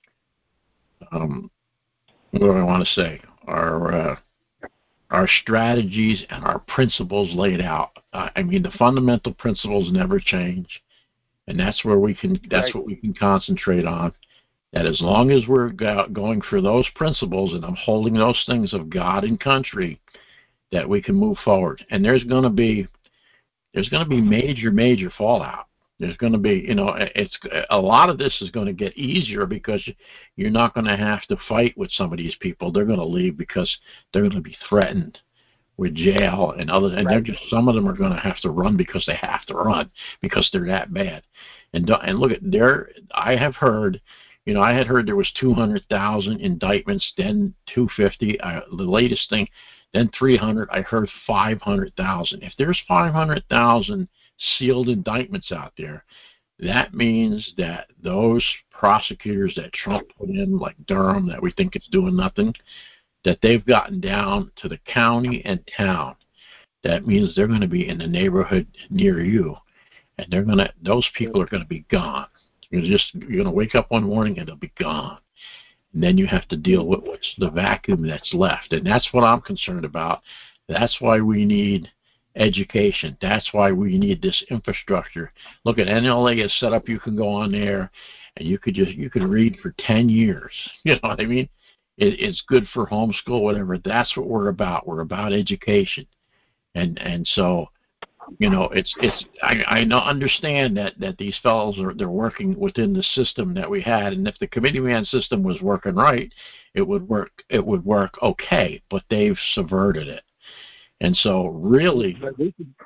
um, what do I want to say? Our uh, our strategies and our principles laid out. Uh, I mean, the fundamental principles never change, and that's where we can. That's right. what we can concentrate on. that as long as we're go- going for those principles and I'm holding those things of God and country, that we can move forward. And there's going to be there's going to be major, major fallout. There's going to be, you know, it's a lot of this is going to get easier because you're not going to have to fight with some of these people. They're going to leave because they're going to be threatened with jail and other, and they're just, some of them are going to have to run because they have to run because they're that bad. And don't- and look at there, I have heard, you know, I had heard there was two hundred thousand indictments, then two hundred fifty, uh, the latest thing, then three hundred. I heard five hundred thousand. If there's five hundred thousand sealed indictments out there, that means that those prosecutors that Trump put in, like Durham, that we think it's doing nothing, that they've gotten down to the county and town. That means they're going to be in the neighborhood near you, and they're going to, those people are going to be gone. You're just, you're going to wake up one morning and they'll be gone. And then you have to deal with what's the vacuum that's left, and that's what I'm concerned about. That's why we need education. That's why we need this infrastructure. Look at N L A is set up. You can go on there, and you could just you could read for ten years. You know what I mean? It, it's good for homeschool, whatever. That's what we're about. We're about education, and and so, you know, it's it's. I I know, understand that that these fellows are they're working within the system that we had, and if the committeeman system was working right, it would work. It would work okay, but they've subverted it. And so, really, But we can,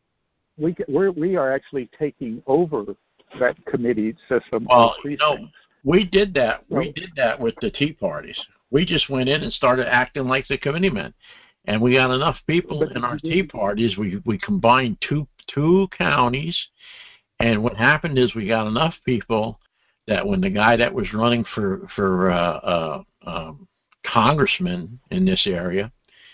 we can, we're, we are actually taking over that committee system. well, you know, we did that. We did that with the Tea Parties. We just went in and started acting like the committeemen, and we got enough people in our Tea Parties. We we combined two two counties, and what happened is we got enough people that when the guy that was running for for uh, uh, um, congressman in this area,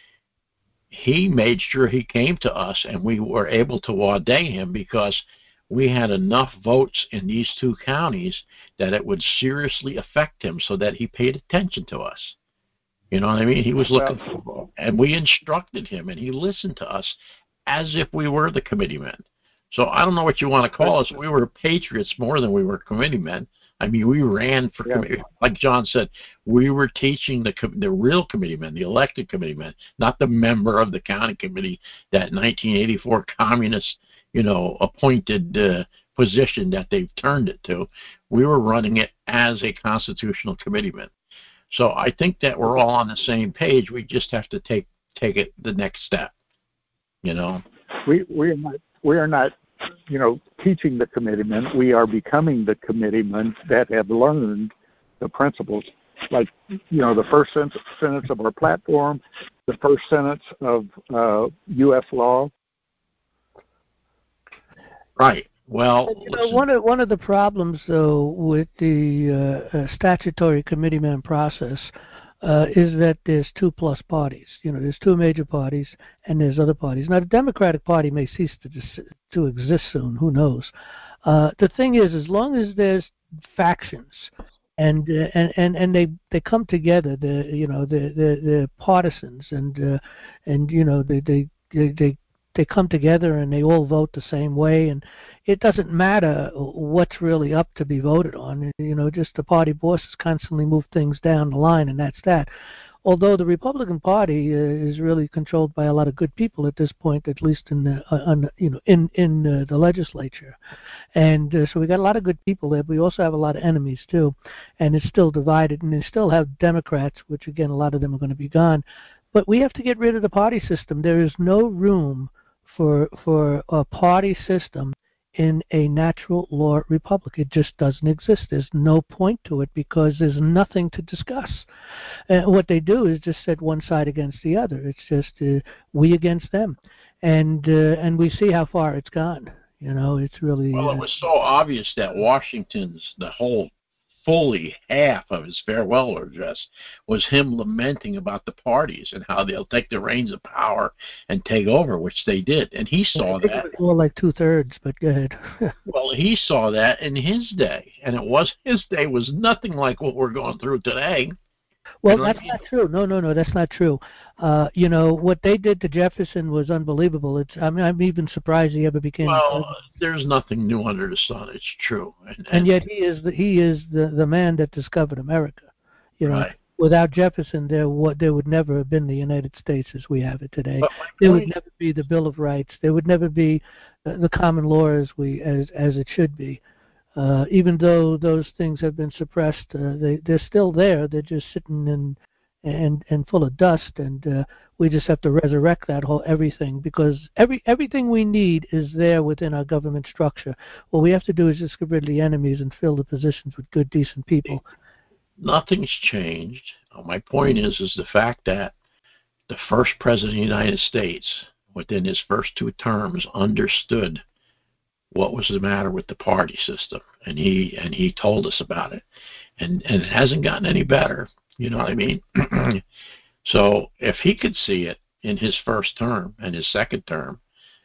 he made sure he came to us, and we were able to ordain him because we had enough votes in these two counties that it would seriously affect him so that he paid attention to us. You know what I mean? He was looking for, and we instructed him, and he listened to us as if we were the committeemen. So I don't know what you want to call us. We were patriots more than we were committeemen. I mean, we ran for, yeah. committee, like John said, we were teaching the the real committeemen, the elected committeemen, not the member of the county committee, that nineteen eighty-four communist, you know, appointed uh, position that they've turned it to. We were running it as a constitutional committeeman. So I think that we're all on the same page. We just have to take take it the next step. You know, we we are not we are not. you know, teaching the committeemen, we are becoming the committeemen that have learned the principles. Like, you know, the first sentence, sentence of our platform, the first sentence of uh, U S law. Right. Well, you know, one of one of the problems, though, with the uh, uh, statutory committeeman process uh, is that there's two plus parties. You know, there's two major parties, and there's other parties. Now, the Democratic Party may cease to dis- to exist soon. Who knows? Uh, the thing is, as long as there's factions, and uh, and and and they they come together, the you know the the, the partisans, and uh, and you know they they they. they they come together and they all vote the same way, and it doesn't matter what's really up to be voted on. You know, just the party bosses constantly move things down the line, and that's that. Although the Republican Party uh, is really controlled by a lot of good people at this point, at least in the uh, on, you know in in uh, the legislature, and uh, so we got a lot of good people there. But we also have a lot of enemies too, and it's still divided. And they still have Democrats, which again a lot of them are going to be gone. But we have to get rid of the party system. There is no room for for a party system in a natural law republic. It just doesn't exist. There's no point to it because there's nothing to discuss. And what they do is just set one side against the other. It's just uh, we against them, and uh, and we see how far it's gone. You know, it's really. Well, it was so obvious that Washington's the whole. Fully half of his farewell address was him lamenting about the parties and how they'll take the reins of power and take over, which they did. And he saw that. It was more like two-thirds, but go ahead. Well, he saw that in his day, and it was his day was nothing like what we're going through today. Well, You know what that's I mean? not true. No, no, no, that's not true. Uh, you know what they did to Jefferson was unbelievable. It's. I mean, I'm even surprised he ever became. Well, there's nothing new under the sun. It's true, and, and, and yet he is the he is the the man that discovered America. You know, right. without Jefferson, there what there would never have been the United States as we have it today. But my There would point, never be the Bill of Rights. There would never be uh, the common law as we as as it should be. Uh, even though those things have been suppressed, uh, they they're still there. They're just sitting in and and full of dust, and uh, we just have to resurrect that whole everything, because every everything we need is there within our government structure. What we have to do is just get rid of the enemies and fill the positions with good, decent people. nothing's changed. Uh, My point is, is the fact that the first president of the United States, within his first two terms, understood what was the matter with the party system, and he and he told us about it, and and it hasn't gotten any better. You know what I mean? So if he could see it in his first term and his second term,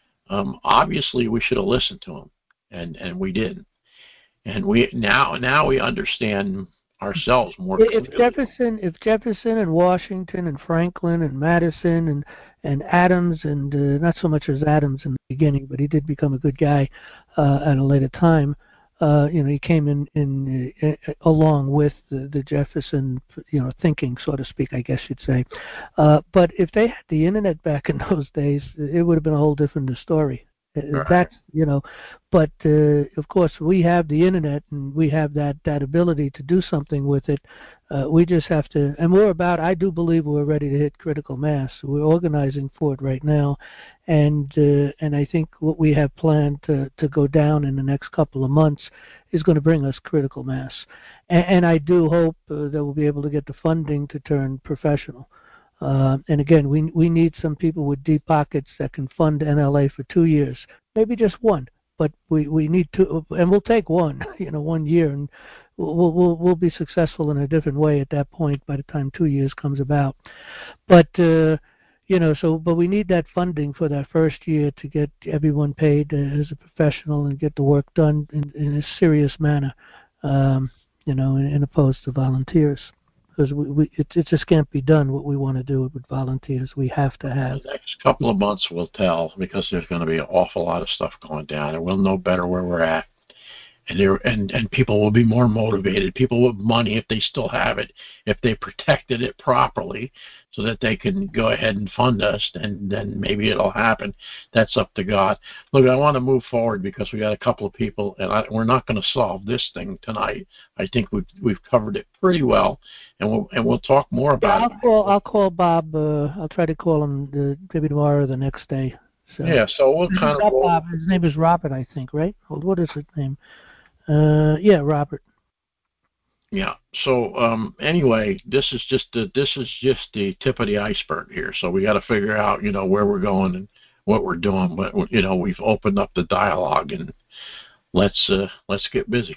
um, obviously we should have listened to him, and and we didn't. And we now now we understand ourselves more If clearly. Jefferson, if Jefferson and Washington and Franklin and Madison and and Adams, and uh, not so much as Adams in the beginning, but he did become a good guy uh, at a later time. Uh, you know, he came in in uh, along with the, the Jefferson, you know, thinking, so to speak, I guess you'd say. Uh, but if they had the internet back in those days, it would have been a whole different story. Uh, Right. That's, you know, but uh, of course we have the internet and we have that that ability to do something with it. Uh, we just have to, and we're about. I do believe we're ready to hit critical mass. We're organizing for it right now, and uh, and I think what we have planned to to go down in the next couple of months is going to bring us critical mass. And, and I do hope uh, that we'll be able to get the funding to turn professional. Uh, and again, we we need some people with deep pockets that can fund N L A for two years, maybe just one, but we, we need two, and we'll take one, you know, one year, and we'll we'll we'll be successful in a different way at that point by the time two years comes about. But uh, you know, so but we need that funding for that first year to get everyone paid uh, as a professional and get the work done in, in a serious manner, um, you know, in, in opposed to volunteers. Because we, we it, it just can't be done what we want to do with volunteers. We have to have. The next couple of months will tell, because there's going to be an awful lot of stuff going down, and we'll know better where we're at. And there, and and people will be more motivated. People with money, if they still have it, if they protected it properly, so that they can go ahead and fund us, and then maybe it'll happen. That's up to God. Look, I want to move forward because we got a couple of people, and I, we're not going to solve this thing tonight. I think we've we've covered it pretty well, and we'll and we'll talk more about Yeah, it. I'll call. I'll call Bob. Uh, I'll try to call him uh, maybe tomorrow or the next day. So. Yeah, so we'll kind of Not roll. Bob. His name is Robert, I think. Right? Hold. What is his name? Uh, yeah, Robert. Yeah. So um, anyway, this is just the this is just the tip of the iceberg here. So we got to figure out, you know, where we're going and what we're doing. But you know, we've opened up the dialogue, and let's uh, let's get busy.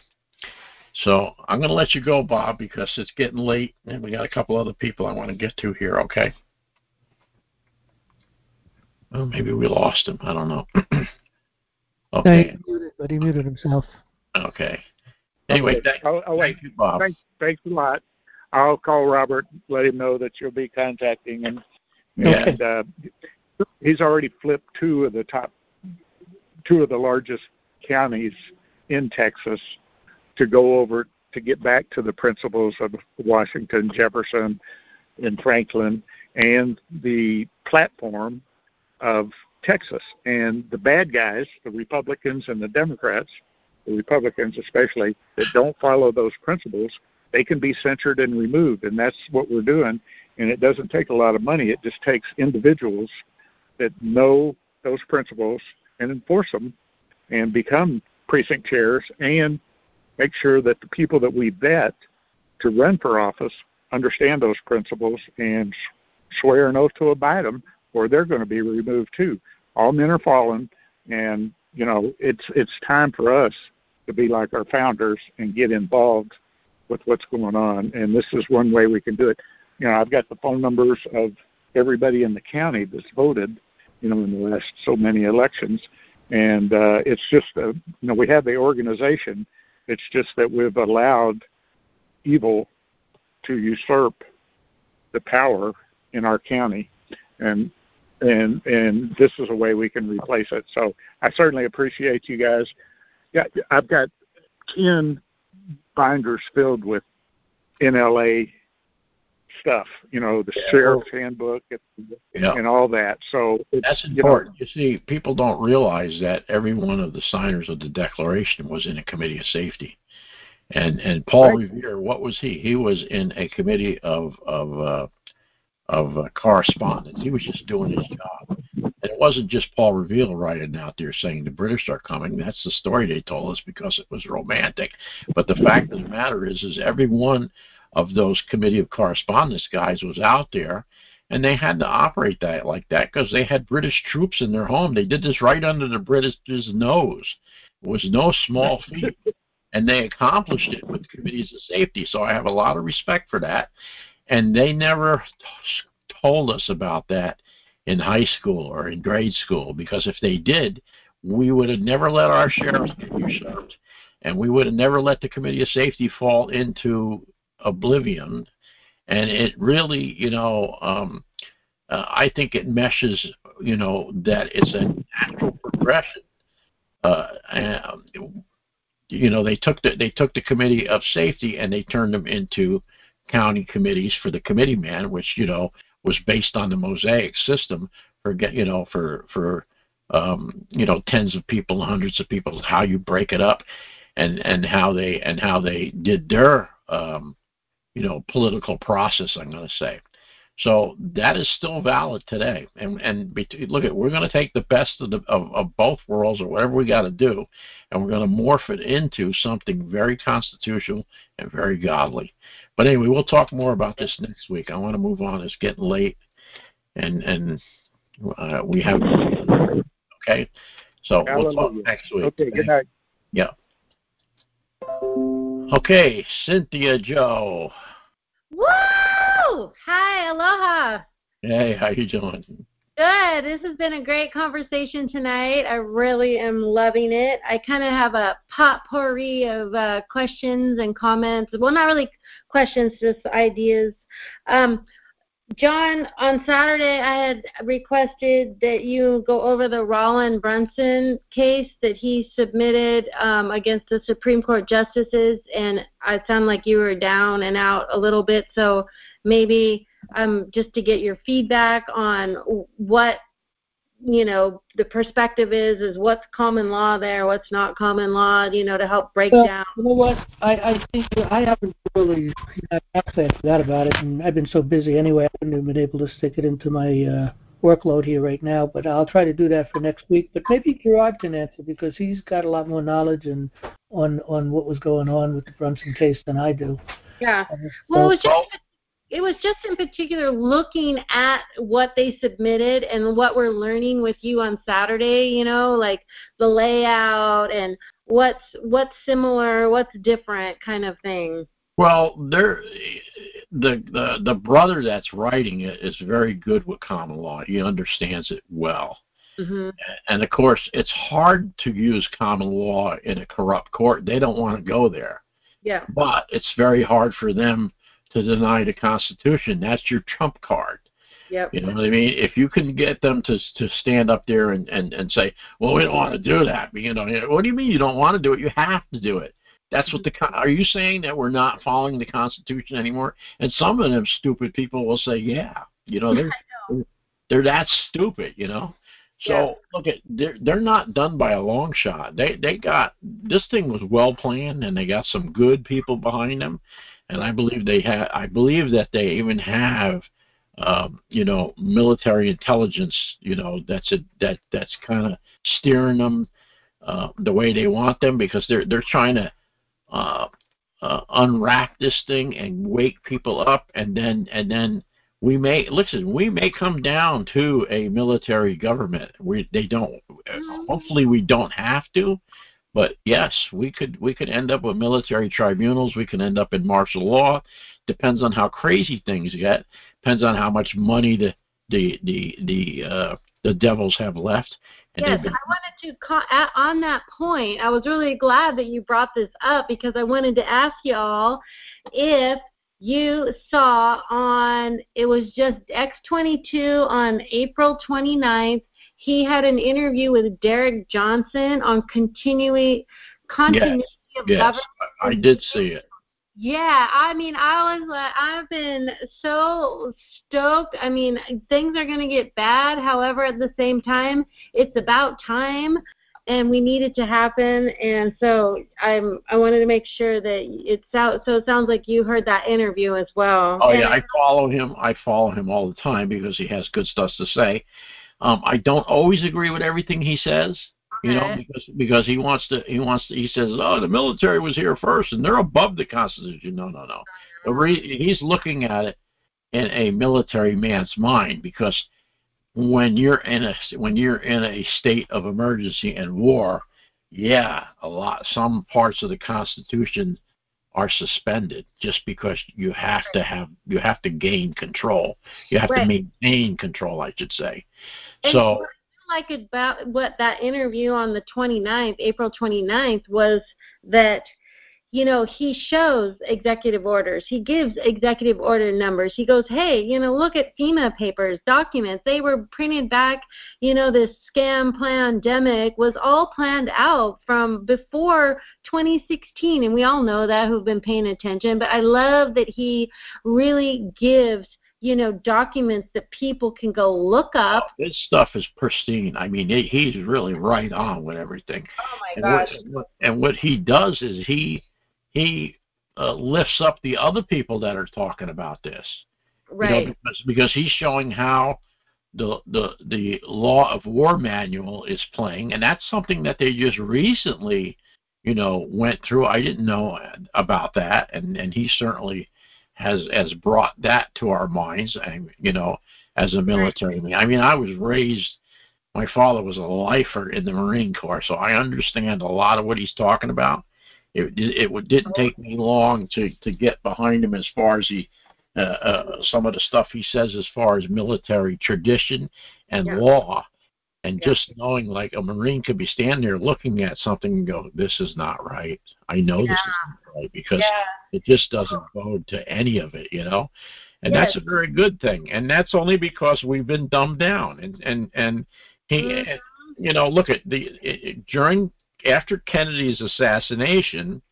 So I'm going to let you go, Bob, because it's getting late, and we got a couple other people I want to get to here. Okay. Well, maybe we lost him. I don't know. Okay. No, he muted, but he muted himself. Okay. Anyway, Okay. thank, I'll, I'll wait. thank you, Bob. Thanks, thanks a lot. I'll call Robert, let him know that you'll be contacting him. Yeah. And uh, he's already flipped two of the top, two of the largest counties in Texas to go over to get back to the principles of Washington, Jefferson, and Franklin, and the platform of Texas. And the bad guys, the Republicans and the Democrats, the Republicans especially, that don't follow those principles, they can be censored and removed. And that's what we're doing. And it doesn't take a lot of money. It just takes individuals that know those principles and enforce them and become precinct chairs and make sure that the people that we vet to run for office understand those principles and swear an oath to abide them, or they're going to be removed too. All men are fallen, and you know, it's it's time for us to be like our founders and get involved with what's going on. And this is one way we can do it. You know, I've got the phone numbers of everybody in the county that's voted, you know, in the last so many elections. And uh, it's just, uh, you know, we have the organization. It's just that we've allowed evil to usurp the power in our county, and and and this is a way we can replace it. So I certainly appreciate you guys. Yeah, I've got ten binders filled with N L A stuff, you know, the Yeah. sheriff's handbook and, Yeah. and all that. So it's, That's you know, important. You, see, people don't realize that every one of the signers of the Declaration was in a committee of safety. And and Paul Right. Revere, what was he? He was in a committee of of uh, of uh, correspondence. He was just doing his job. And it wasn't just Paul Revere riding out there saying the British are coming. That's the story they told us because it was romantic. But the fact of the matter is, is every one of those committee of correspondence guys was out there, and they had to operate that like that because they had British troops in their home. They did this right under the British's nose. It was no small feat. And they accomplished it with committees of safety. So I have a lot of respect for that. And they never t- told us about that in high school or in grade school, because if they did, we would have never let our sheriffs get usurped, and we would have never let the committee of safety fall into oblivion. And it really, you know, um, uh, I think it meshes, you know, that it's a natural progression. Uh, and, you know, they took the they took the committee of safety and they turned them into county committees for the committee man, which, you know, was based on the Mosaic system for get you know for for um, you know tens of people, hundreds of people, how you break it up, and and how they and how they did their um, you know political process, I'm going to say. So that is still valid today. And and look at, we're going to take the best of, the, of, of both worlds, or whatever we got to do, and we're going to morph it into something very constitutional and very godly. But anyway, we'll talk more about this next week. I want to move on. It's getting late, and and uh, we have okay. So Hallelujah. We'll talk next week. Okay, good night. Yeah. Okay, Cynthia Joe. Woo! Hi, aloha. Hey, how you doing? Good. This has been a great conversation tonight. I really am loving it. I kind of have a potpourri of uh, questions and comments. Well, not really questions, just ideas. Um, John, on Saturday I had requested that you go over the Roland Brunson case that he submitted um, against the Supreme Court justices, and it sounded like you were down and out a little bit, so maybe um, just to get your feedback on what, you know, the perspective is, is what's common law there, what's not common law, you know, to help break well, down. You know what? I, I think that I haven't really, I actually I forgot about it, and I've been so busy anyway, I haven't even been able to stick it into my uh, workload here right now, but I'll try to do that for next week. But maybe Gerard can answer, because he's got a lot more knowledge and on, on what was going on with the Brunson case than I do. Yeah. Uh, Well, it so, was just It was just in particular looking at what they submitted and what we're learning with you on Saturday, you know, like the layout and what's what's similar, what's different kind of thing. Well, there, the, the the brother that's writing it is very good with common law. He understands it well. Mm-hmm. And, of course, it's hard to use common law in a corrupt court. They don't want to go there. Yeah. But it's very hard for them to deny the Constitution. That's your trump card. Yep. You know what I mean? If you can get them to to stand up there and, and, and say, well, we don't want to do that. You know, what do you mean you don't want to do it? You have to do it. That's what the, are you saying that we're not following the Constitution anymore? And some of them stupid people will say, yeah, you know, they're, know. they're that stupid, you know? So yeah. Look at, they're, they're not done by a long shot. They, they got, this thing was well planned, and they got some good people behind them. And I believe they have, I believe that they even have, um, you know, military intelligence, you know, that's a, that, that's kind of steering them, uh, the way they want them, because they're, they're trying to, Uh, uh, unwrap this thing and wake people up, and then and then we may listen. We may come down to a military government. We they don't. Mm-hmm. Hopefully, we don't have to. But yes, we could we could end up with military tribunals. We can end up in martial law. Depends on how crazy things get. Depends on how much money the the the the uh, the devils have left. And yes, I wanted to, on that point, I was really glad that you brought this up, because I wanted to ask y'all if you saw on, it was just X twenty-two on April twenty-ninth, he had an interview with Derek Johnson on continuing continuity yes, of yes, government. I did see it. Yeah, I mean, I was like, I've been so stoked. I mean, things are going to get bad. However, at the same time, it's about time, and we need it to happen. And so I'm, I wanted to make sure that it's out. So it sounds like you heard that interview as well. Oh and yeah, I follow him. I follow him all the time because he has good stuff to say. Um, I don't always agree with everything he says. You know, because because he wants to, he wants to, he says, oh, the military was here first, and they're above the Constitution. No, no, no. The re- he's looking at it in a military man's mind, because when you're in a when you're in a state of emergency and war, yeah, a lot, some parts of the Constitution are suspended just because you have to have you have to gain control. You have Right. to maintain control, I should say. And So. what I like about what that interview on the twenty-ninth, April twenty-ninth, was that, you know, he shows executive orders. He gives executive order numbers. He goes, hey, you know, look at FEMA papers, documents. They were printed back, you know, this scam pandemic was all planned out from before twenty sixteen. And we all know that who've been paying attention. But I love that he really gives, you know, documents that people can go look up. Oh, this stuff is pristine. I mean, he, he's really right on with everything. Oh my and gosh! What, and what he does is he he uh, lifts up the other people that are talking about this, right? You know, because because he's showing how the the the law of war manual is playing, and that's something that they just recently, you know, went through. I didn't know about that, and and he certainly has has brought that to our minds, and you know, as a military man. I mean, I was raised, my father was a lifer in the Marine Corps, so I understand a lot of what he's talking about. It it, it didn't take me long to to get behind him as far as he uh, uh, some of the stuff he says as far as military tradition and yeah. law, and yeah. just knowing like a Marine could be standing there looking at something and go, this is not right. I know yeah. this is not right, because yeah. it just doesn't bode to any of it, you know. And yes. that's a very good thing. And that's only because we've been dumbed down. And and and he, mm-hmm. you know, look at the it, during after Kennedy's assassination,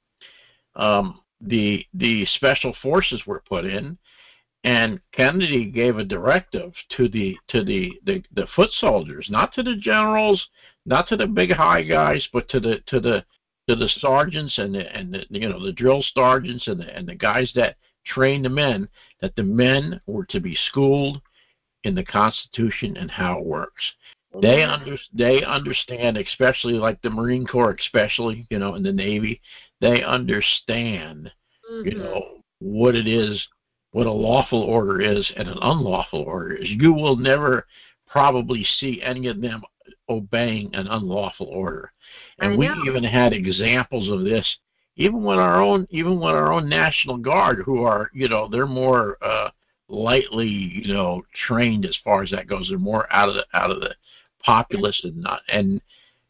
um, the the special forces were put in, and Kennedy gave a directive to the to the, the, the foot soldiers, not to the generals, not to the big high guys, but to the to the to the sergeants and the and the you know the drill sergeants and the and the guys that trained the men, that the men were to be schooled in the Constitution and how it works. Mm-hmm. They under they understand, especially like the Marine Corps, especially you know in the Navy, they understand mm-hmm. you know what it is. What a lawful order is and an unlawful order is. You will never probably see any of them obeying an unlawful order. And we even had examples of this, even when our own, even when our own National Guard, who are, you know, they're more uh, lightly, you know, trained as far as that goes. They're more out of the out of the populace, and not, and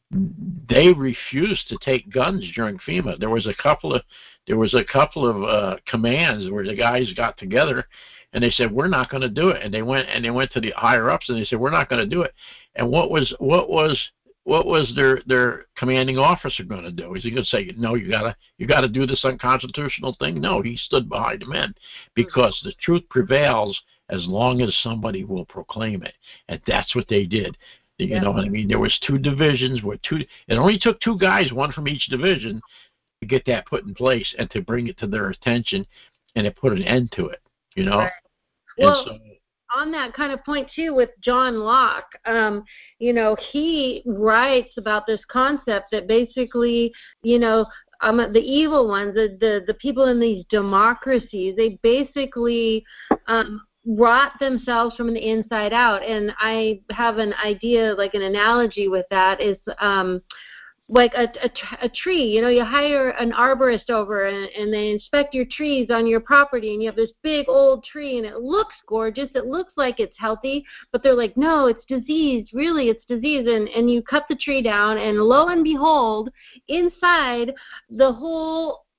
they refused to take guns during FEMA. There was a couple of there was a couple of uh, commands where the guys got together and they said, we're not going to do it. And they went and they went to the higher ups and they said, we're not going to do it. And what was what was what was their their commanding officer going to do? Is he going to say, no, you gotta you gotta do this unconstitutional thing? No, he stood behind the men, because the truth prevails as long as somebody will proclaim it, and that's what they did. You yeah. know what I mean? There was two divisions where two. It only took two guys, one from each division, to get that put in place and to bring it to their attention, and it put an end to it. You know. Right. Well, so, on that kind of point too, with John Locke, um, you know, he writes about this concept that basically, you know, um, the evil ones, the, the the people in these democracies, they basically um, rot themselves from the inside out. And I have an idea, like an analogy with that is um, like a, a, a tree. You know, you hire an arborist over and, and they inspect your trees on your property, and you have this big old tree and it looks gorgeous. It looks like it's healthy, but they're like, no, it's diseased. Really, it's diseased. And, and you cut the tree down, and lo and behold, inside the whole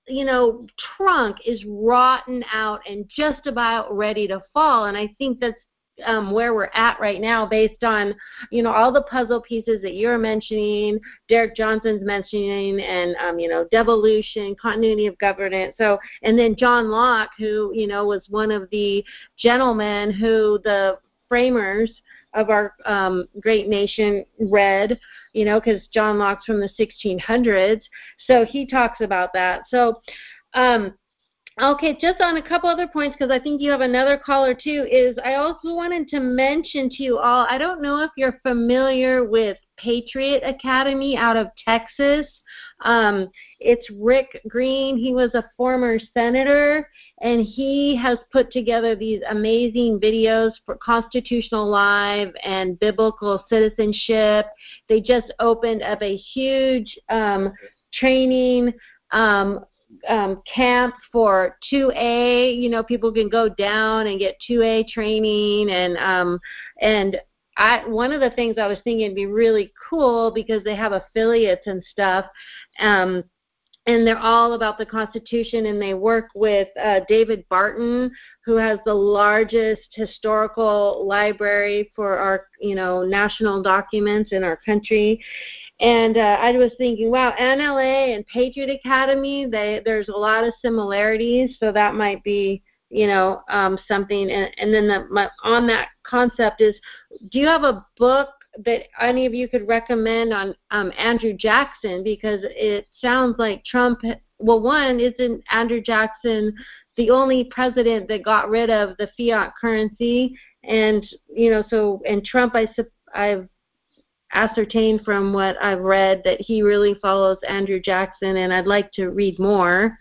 you know, trunk is rotten out and just about ready to fall. And I think that's um, where we're at right now based on, you know, all the puzzle pieces that you're mentioning, Derek Johnson's mentioning, and, um, you know, devolution, continuity of governance. So, and then John Locke, who, you know, was one of the gentlemen who the framers of our um, great nation read, you know, because John Locke's from the sixteen hundreds. So he talks about that. So, um, okay, just on a couple other points, because I think you have another caller too, is I also wanted to mention to you all, I don't know if you're familiar with Patriot Academy out of Texas. Um, it's Rick Green. He was a former senator, and he has put together these amazing videos for Constitutional Live and Biblical Citizenship. They just opened up a huge um, training um, um, camp for two A. You know, people can go down and get two A training, and um, and I, one of the things I was thinking would be really cool because they have affiliates and stuff, um, and they're all about the Constitution, and they work with uh, David Barton, who has the largest historical library for our, you know, national documents in our country. And uh, I was thinking, wow, N L A and Patriot Academy, they, there's a lot of similarities, so that might be, you know, um, something. And, and then the, my, on that concept is, do you have a book that any of you could recommend on um, Andrew Jackson? Because it sounds like Trump, well, one, isn't Andrew Jackson the only president that got rid of the fiat currency? And, you know, so, and Trump, I, I've ascertained from what I've read that he really follows Andrew Jackson, and I'd like to read more.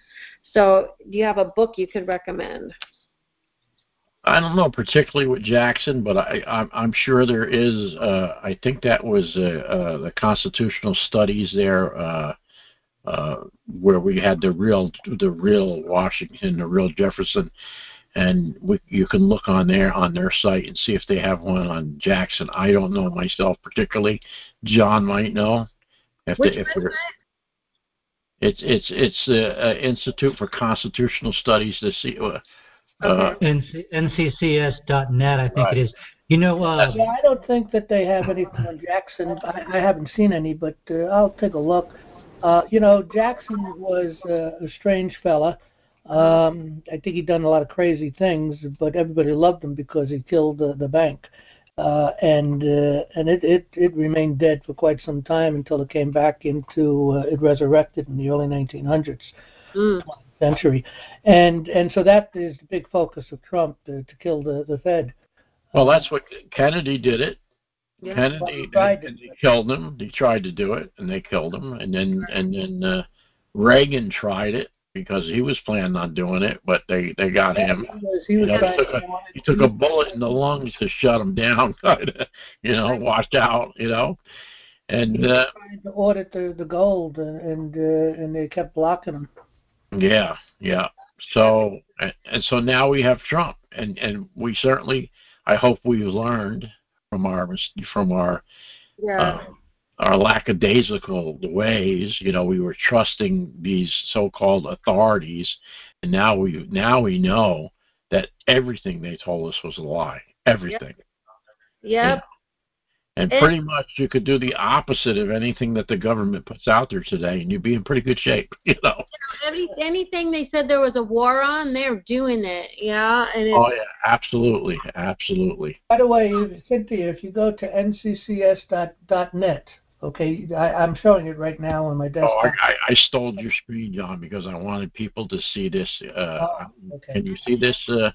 So do you have a book you could recommend? I don't know particularly with Jackson, but I, I'm, I'm sure there is. Uh, I think that was uh, uh, the Constitutional Studies there, uh, uh, where we had the real, the real Washington, the real Jefferson, and we, you can look on there on their site and see if they have one on Jackson. I don't know myself particularly. John might know. If Which they, if website? It's it's it's the uh, Institute for Constitutional Studies. To see, uh, okay. N C C S dot net, I think right. It is. You know, uh, yeah, I don't think that they have anything on Jackson. I, I haven't seen any, but uh, I'll take a look. Uh, you know, Jackson was uh, a strange fella. Um, I think he'd done a lot of crazy things, but everybody loved him because he killed uh, the bank. Uh, and uh, and it, it, it remained dead for quite some time until it came back into, uh, it resurrected in the early nineteen hundreds, mm. twentieth century. And and so that is the big focus of Trump, to, to kill the, the Fed. Well, that's what Kennedy did it. Yeah. Kennedy, well, they, they killed him. They tried to do it, and they killed him. And then and then uh, Reagan tried it, because he was planning on doing it, but they, they got yeah, him. He, was, he, was you know, he, took a, he took a bullet in the lungs to shut him down, kind of, you know, washed out, you know. And he was uh, trying to audit the, the gold, and and, uh, and they kept blocking him. Yeah, yeah. So and, and so now we have Trump, and, and we certainly, I hope we've learned from our from our. Yeah. Uh, our lackadaisical ways. You know, we were trusting these so-called authorities, and now we now we know that everything they told us was a lie. Everything. Yep. yep. And, and pretty much you could do the opposite of anything that the government puts out there today, and you'd be in pretty good shape. You know. You know any, anything they said there was a war on, they're doing it. Yeah. And it's, oh yeah, absolutely, absolutely. By the way, Cynthia, if you go to N C C S dot net. Okay, I, I'm showing it right now on my desktop. Oh, I, I stole your screen, John, because I wanted people to see this. Uh, oh, okay. Can you see this? Uh,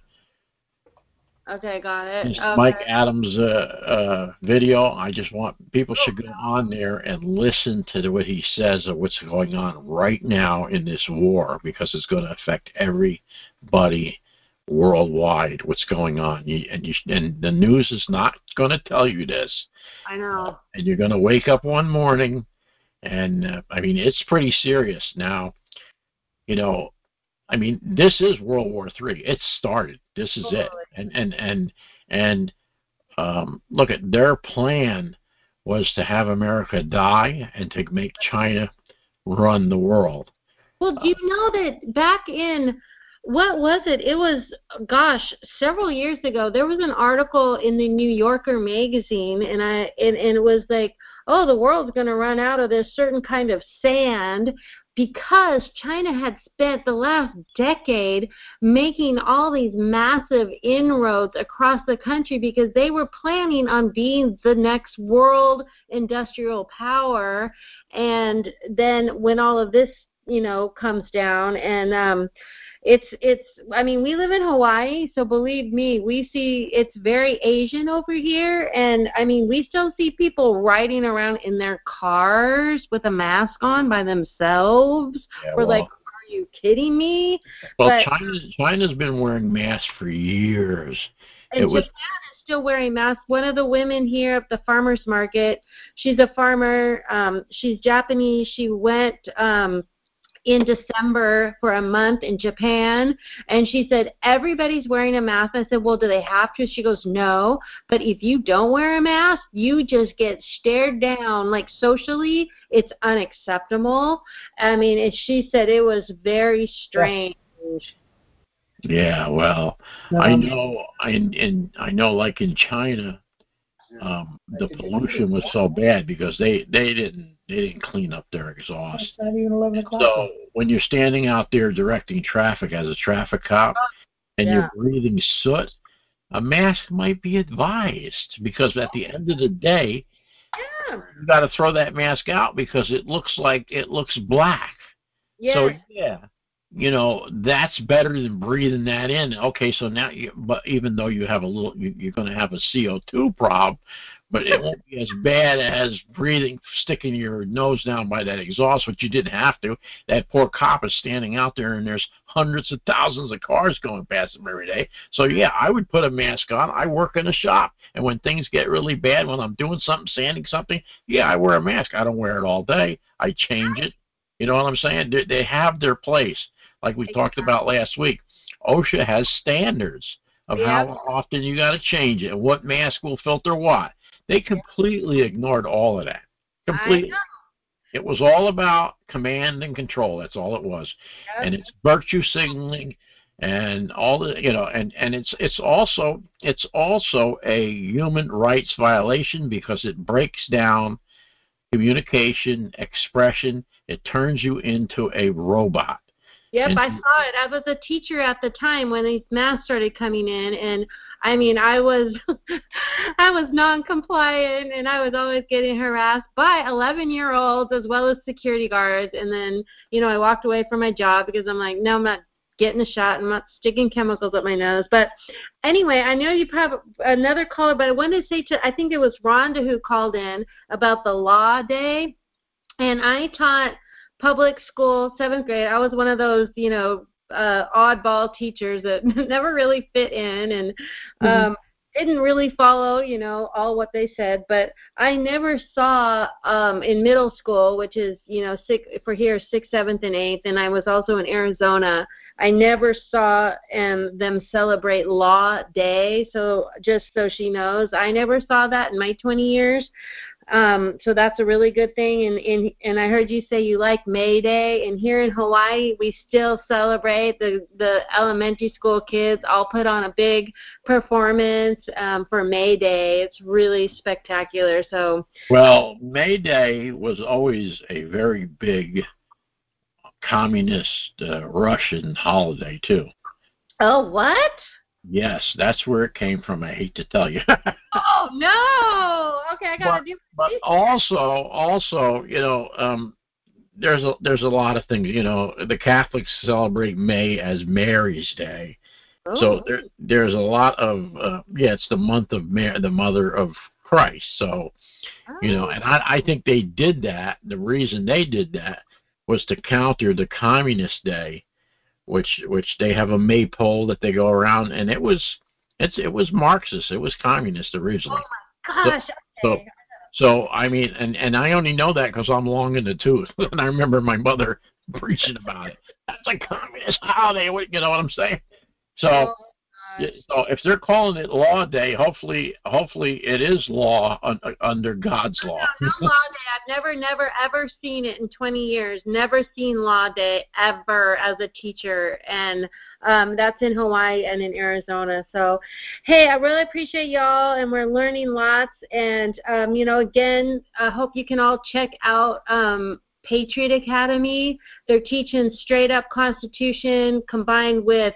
okay, got it. This okay. Mike Adams uh, uh, video. I just want people should go on there and listen to what he says of what's going on right now in this war, because it's going to affect everybody worldwide. What's going on, you, and you, and the news is not going to tell you this. I know. Uh, and you're going to wake up one morning, and uh, I mean, it's pretty serious now. You know, I mean, this is World War Three. It started. This is totally. it. And and and and um, look at their plan was to have America die and to make China run the world. Well, do you know that back in, what was it? It was, gosh, several years ago, there was an article in the New Yorker magazine, and I and, and it was like, oh, the world's going to run out of this certain kind of sand because China had spent the last decade making all these massive inroads across the country because they were planning on being the next world industrial power. And then when all of this, you know, comes down, and um, it's, it's, I mean, we live in Hawaii, so believe me, we see it's very Asian over here. And I mean, we still see people riding around in their cars with a mask on by themselves. Yeah, We're well, like, are you kidding me? well, But, China's China's been wearing masks for years. and It was Japan is still wearing masks. One of the women here at the farmer's market, she's a farmer. Um, she's Japanese. She went um, in December for a month in Japan, and she said, everybody's wearing a mask. I said, well, do they have to? She goes, no, but if you don't wear a mask, you just get stared down. Like, socially, it's unacceptable. I mean, it, she said it was very strange. Yeah, well, Um, I know, I in I know, like in China, um, the pollution was so bad because they they didn't they didn't clean up their exhaust. It's not even eleven o'clock. So when you're standing out there directing traffic as a traffic cop and Yeah. you're breathing soot, a mask might be advised because at the end of the day, Yeah. you got to throw that mask out because it looks like it looks black. Yes. So yeah, you know, that's better than breathing that in. Okay, so now, you, but even though you have a little, you, you're going to have a C O two problem, but it won't be as bad as breathing, sticking your nose down by that exhaust, which you didn't have to. That poor cop is standing out there, and there's hundreds of thousands of cars going past him every day. So yeah, I would put a mask on. I work in a shop, and when things get really bad, when I'm doing something, sanding something, yeah, I wear a mask. I don't wear it all day. I change it. You know what I'm saying? They, they have their place. Like we talked about last week, OSHA has standards of Yep. how often you got to change it and what mask will filter what. They completely ignored all of that. Completely. I know. It was all about command and control. That's all it was. Yep. And it's virtue signaling and all the, you know, and, and it's it's also it's also a human rights violation because it breaks down communication, expression. It turns you into a robot. Yep, And- I saw it. I was a teacher at the time when these masks started coming in, and I mean, I was, I was non-compliant, and I was always getting harassed by eleven-year-olds as well as security guards. And then, you know, I walked away from my job because I'm like, no, I'm not getting a shot. I'm not sticking chemicals up my nose. But anyway, I know you have another caller, but I wanted to say to, I think it was Rhonda who called in about the law day, and I taught public school, seventh grade. I was one of those, you know, uh, oddball teachers that never really fit in and um, mm-hmm. didn't really follow, you know, all what they said. But I never saw um, in middle school, which is, you know, six, for here, sixth, seventh, and eighth, and I was also in Arizona. I never saw um, them celebrate Law Day. So just so she knows, I never saw that in my twenty years. Um, so that's a really good thing. And, and and I heard you say you like May Day. And here in Hawaii, we still celebrate. The, the elementary school kids all put on a big performance um, for May Day. It's really spectacular. So well, May Day was always a very big communist uh, Russian holiday, too. Oh, what? Yes, that's where it came from. I hate to tell you. Oh no! Okay, I gotta but, do. But also, also, you know, um, there's a there's a lot of things. You know, the Catholics celebrate May as Mary's Day, Oh. so there there's a lot of uh, yeah, it's the month of Mary, the Mother of Christ. So, Oh. you know, and I I think they did that. The reason they did that was to counter the Communist Day, which which they have a maypole that they go around, and it was it's it was Marxist, it was communist originally. Oh my gosh! So, okay. so, so I mean, and and I only know that because I'm long in the tooth, and I remember my mother preaching about it. That's a communist holiday, you know what I'm saying? So, Oh, So if they're calling it Law Day, hopefully, hopefully it is law un, under God's law. No, no Law Day. I've never, never, ever seen it in twenty years. Never seen Law Day ever as a teacher, and um, that's in Hawaii and in Arizona. So, hey, I really appreciate y'all, and we're learning lots. And um, you know, again, I hope you can all check out um, Patriot Academy. They're teaching straight up Constitution combined with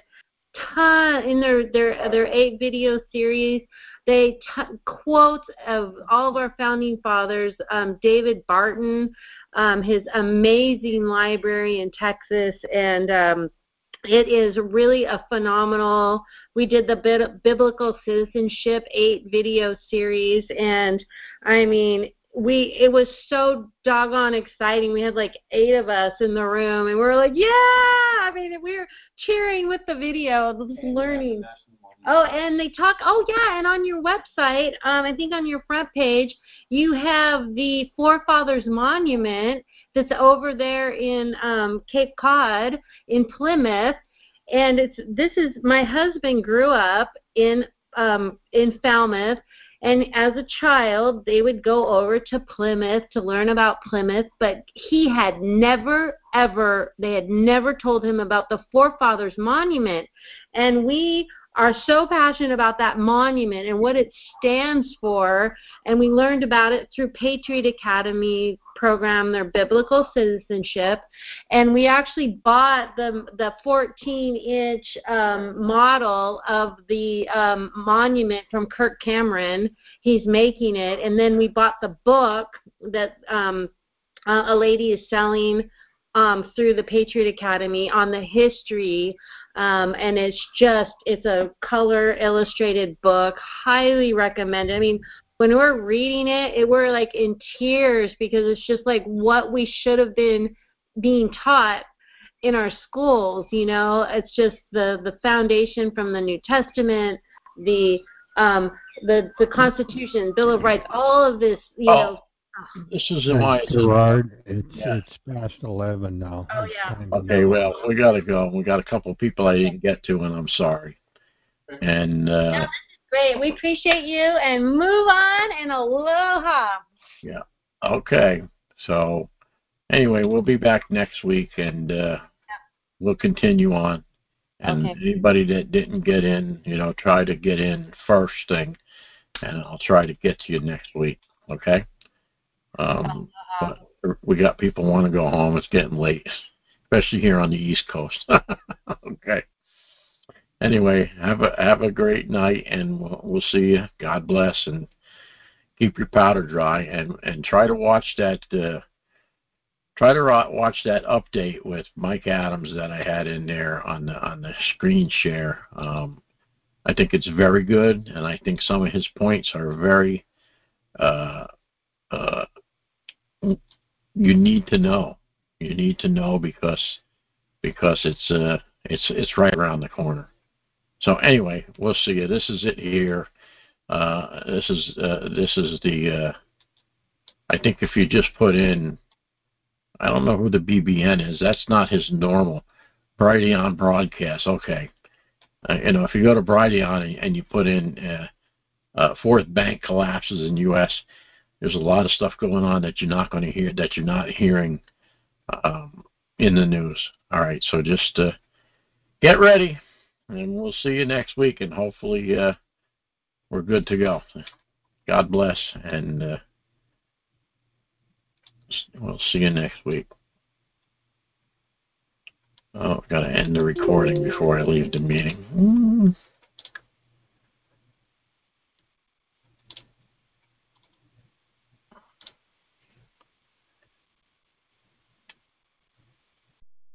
ton in their their their eight video series. They t- quotes of all of our founding fathers. Um, David Barton, um, his amazing library in Texas, and um, it is really a phenomenal. We did the Biblical Citizenship eight video series, and I mean, we it was so doggone exciting. We had like eight of us in the room, and we were like, yeah! I mean, we were cheering with the video, just learning. Oh, and they talk, oh, yeah, and on your website, um, I think on your front page, you have the Forefathers Monument that's over there in um, Cape Cod in Plymouth. And it's this is, my husband grew up in um, in Falmouth. And as a child, they would go over to Plymouth to learn about Plymouth, but he had never, ever, they had never told him about the Forefathers Monument. And we are so passionate about that monument and what it stands for, and we learned about it through Patriot Academy program, their Biblical Citizenship, and we actually bought the the fourteen inch um, model of the um, monument from Kirk Cameron. He's making it, and then we bought the book that um, uh, a lady is selling um, through the Patriot Academy on the history. Um, and it's just, it's a color illustrated book, highly recommended. I mean, when we're reading it, it, we're like in tears because it's just like what we should have been being taught in our schools, you know. It's just the, the foundation from the New Testament, the um, the the Constitution, Bill of Rights, all of this, you oh, know. This is why it's Gerard, it's yeah. it's past eleven now. Oh, It's yeah. time to Okay, go. well, we got to go. We got a couple of people I didn't get to, and I'm sorry. And uh, No, this is great. We appreciate you, and move on, and aloha. yeah, okay. So anyway, we'll be back next week, and uh, we'll continue on. And Okay. anybody that didn't get in, you know, try to get in first thing, and I'll try to get to you next week. Okay. Um, but we got people want to go home. It's getting late, especially here on the East Coast. Okay. Anyway, have a have a great night, and we'll, we'll see you. God bless, and keep your powder dry, and and try to watch that. Uh, try to watch that update with Mike Adams that I had in there on the on the screen share. Um, I think it's very good, and I think some of his points are very. Uh, uh, you need to know. You need to know because because it's uh it's it's right around the corner. So anyway, we'll see you. This is it here. Uh, this is uh, this is the. Uh, I think if you just put in, I don't know who the B B N is. That's not his normal Brighteon broadcast. Okay, uh, you know if you go to Brighteon and, and you put in uh, uh, fourth bank collapses in U S, there's a lot of stuff going on that you're not going to hear, that you're not hearing um, in the news. All right, so just uh, get ready, and we'll see you next week, and hopefully uh, we're good to go. God bless, and uh, we'll see you next week. Oh, I've got to end the recording before I leave the meeting.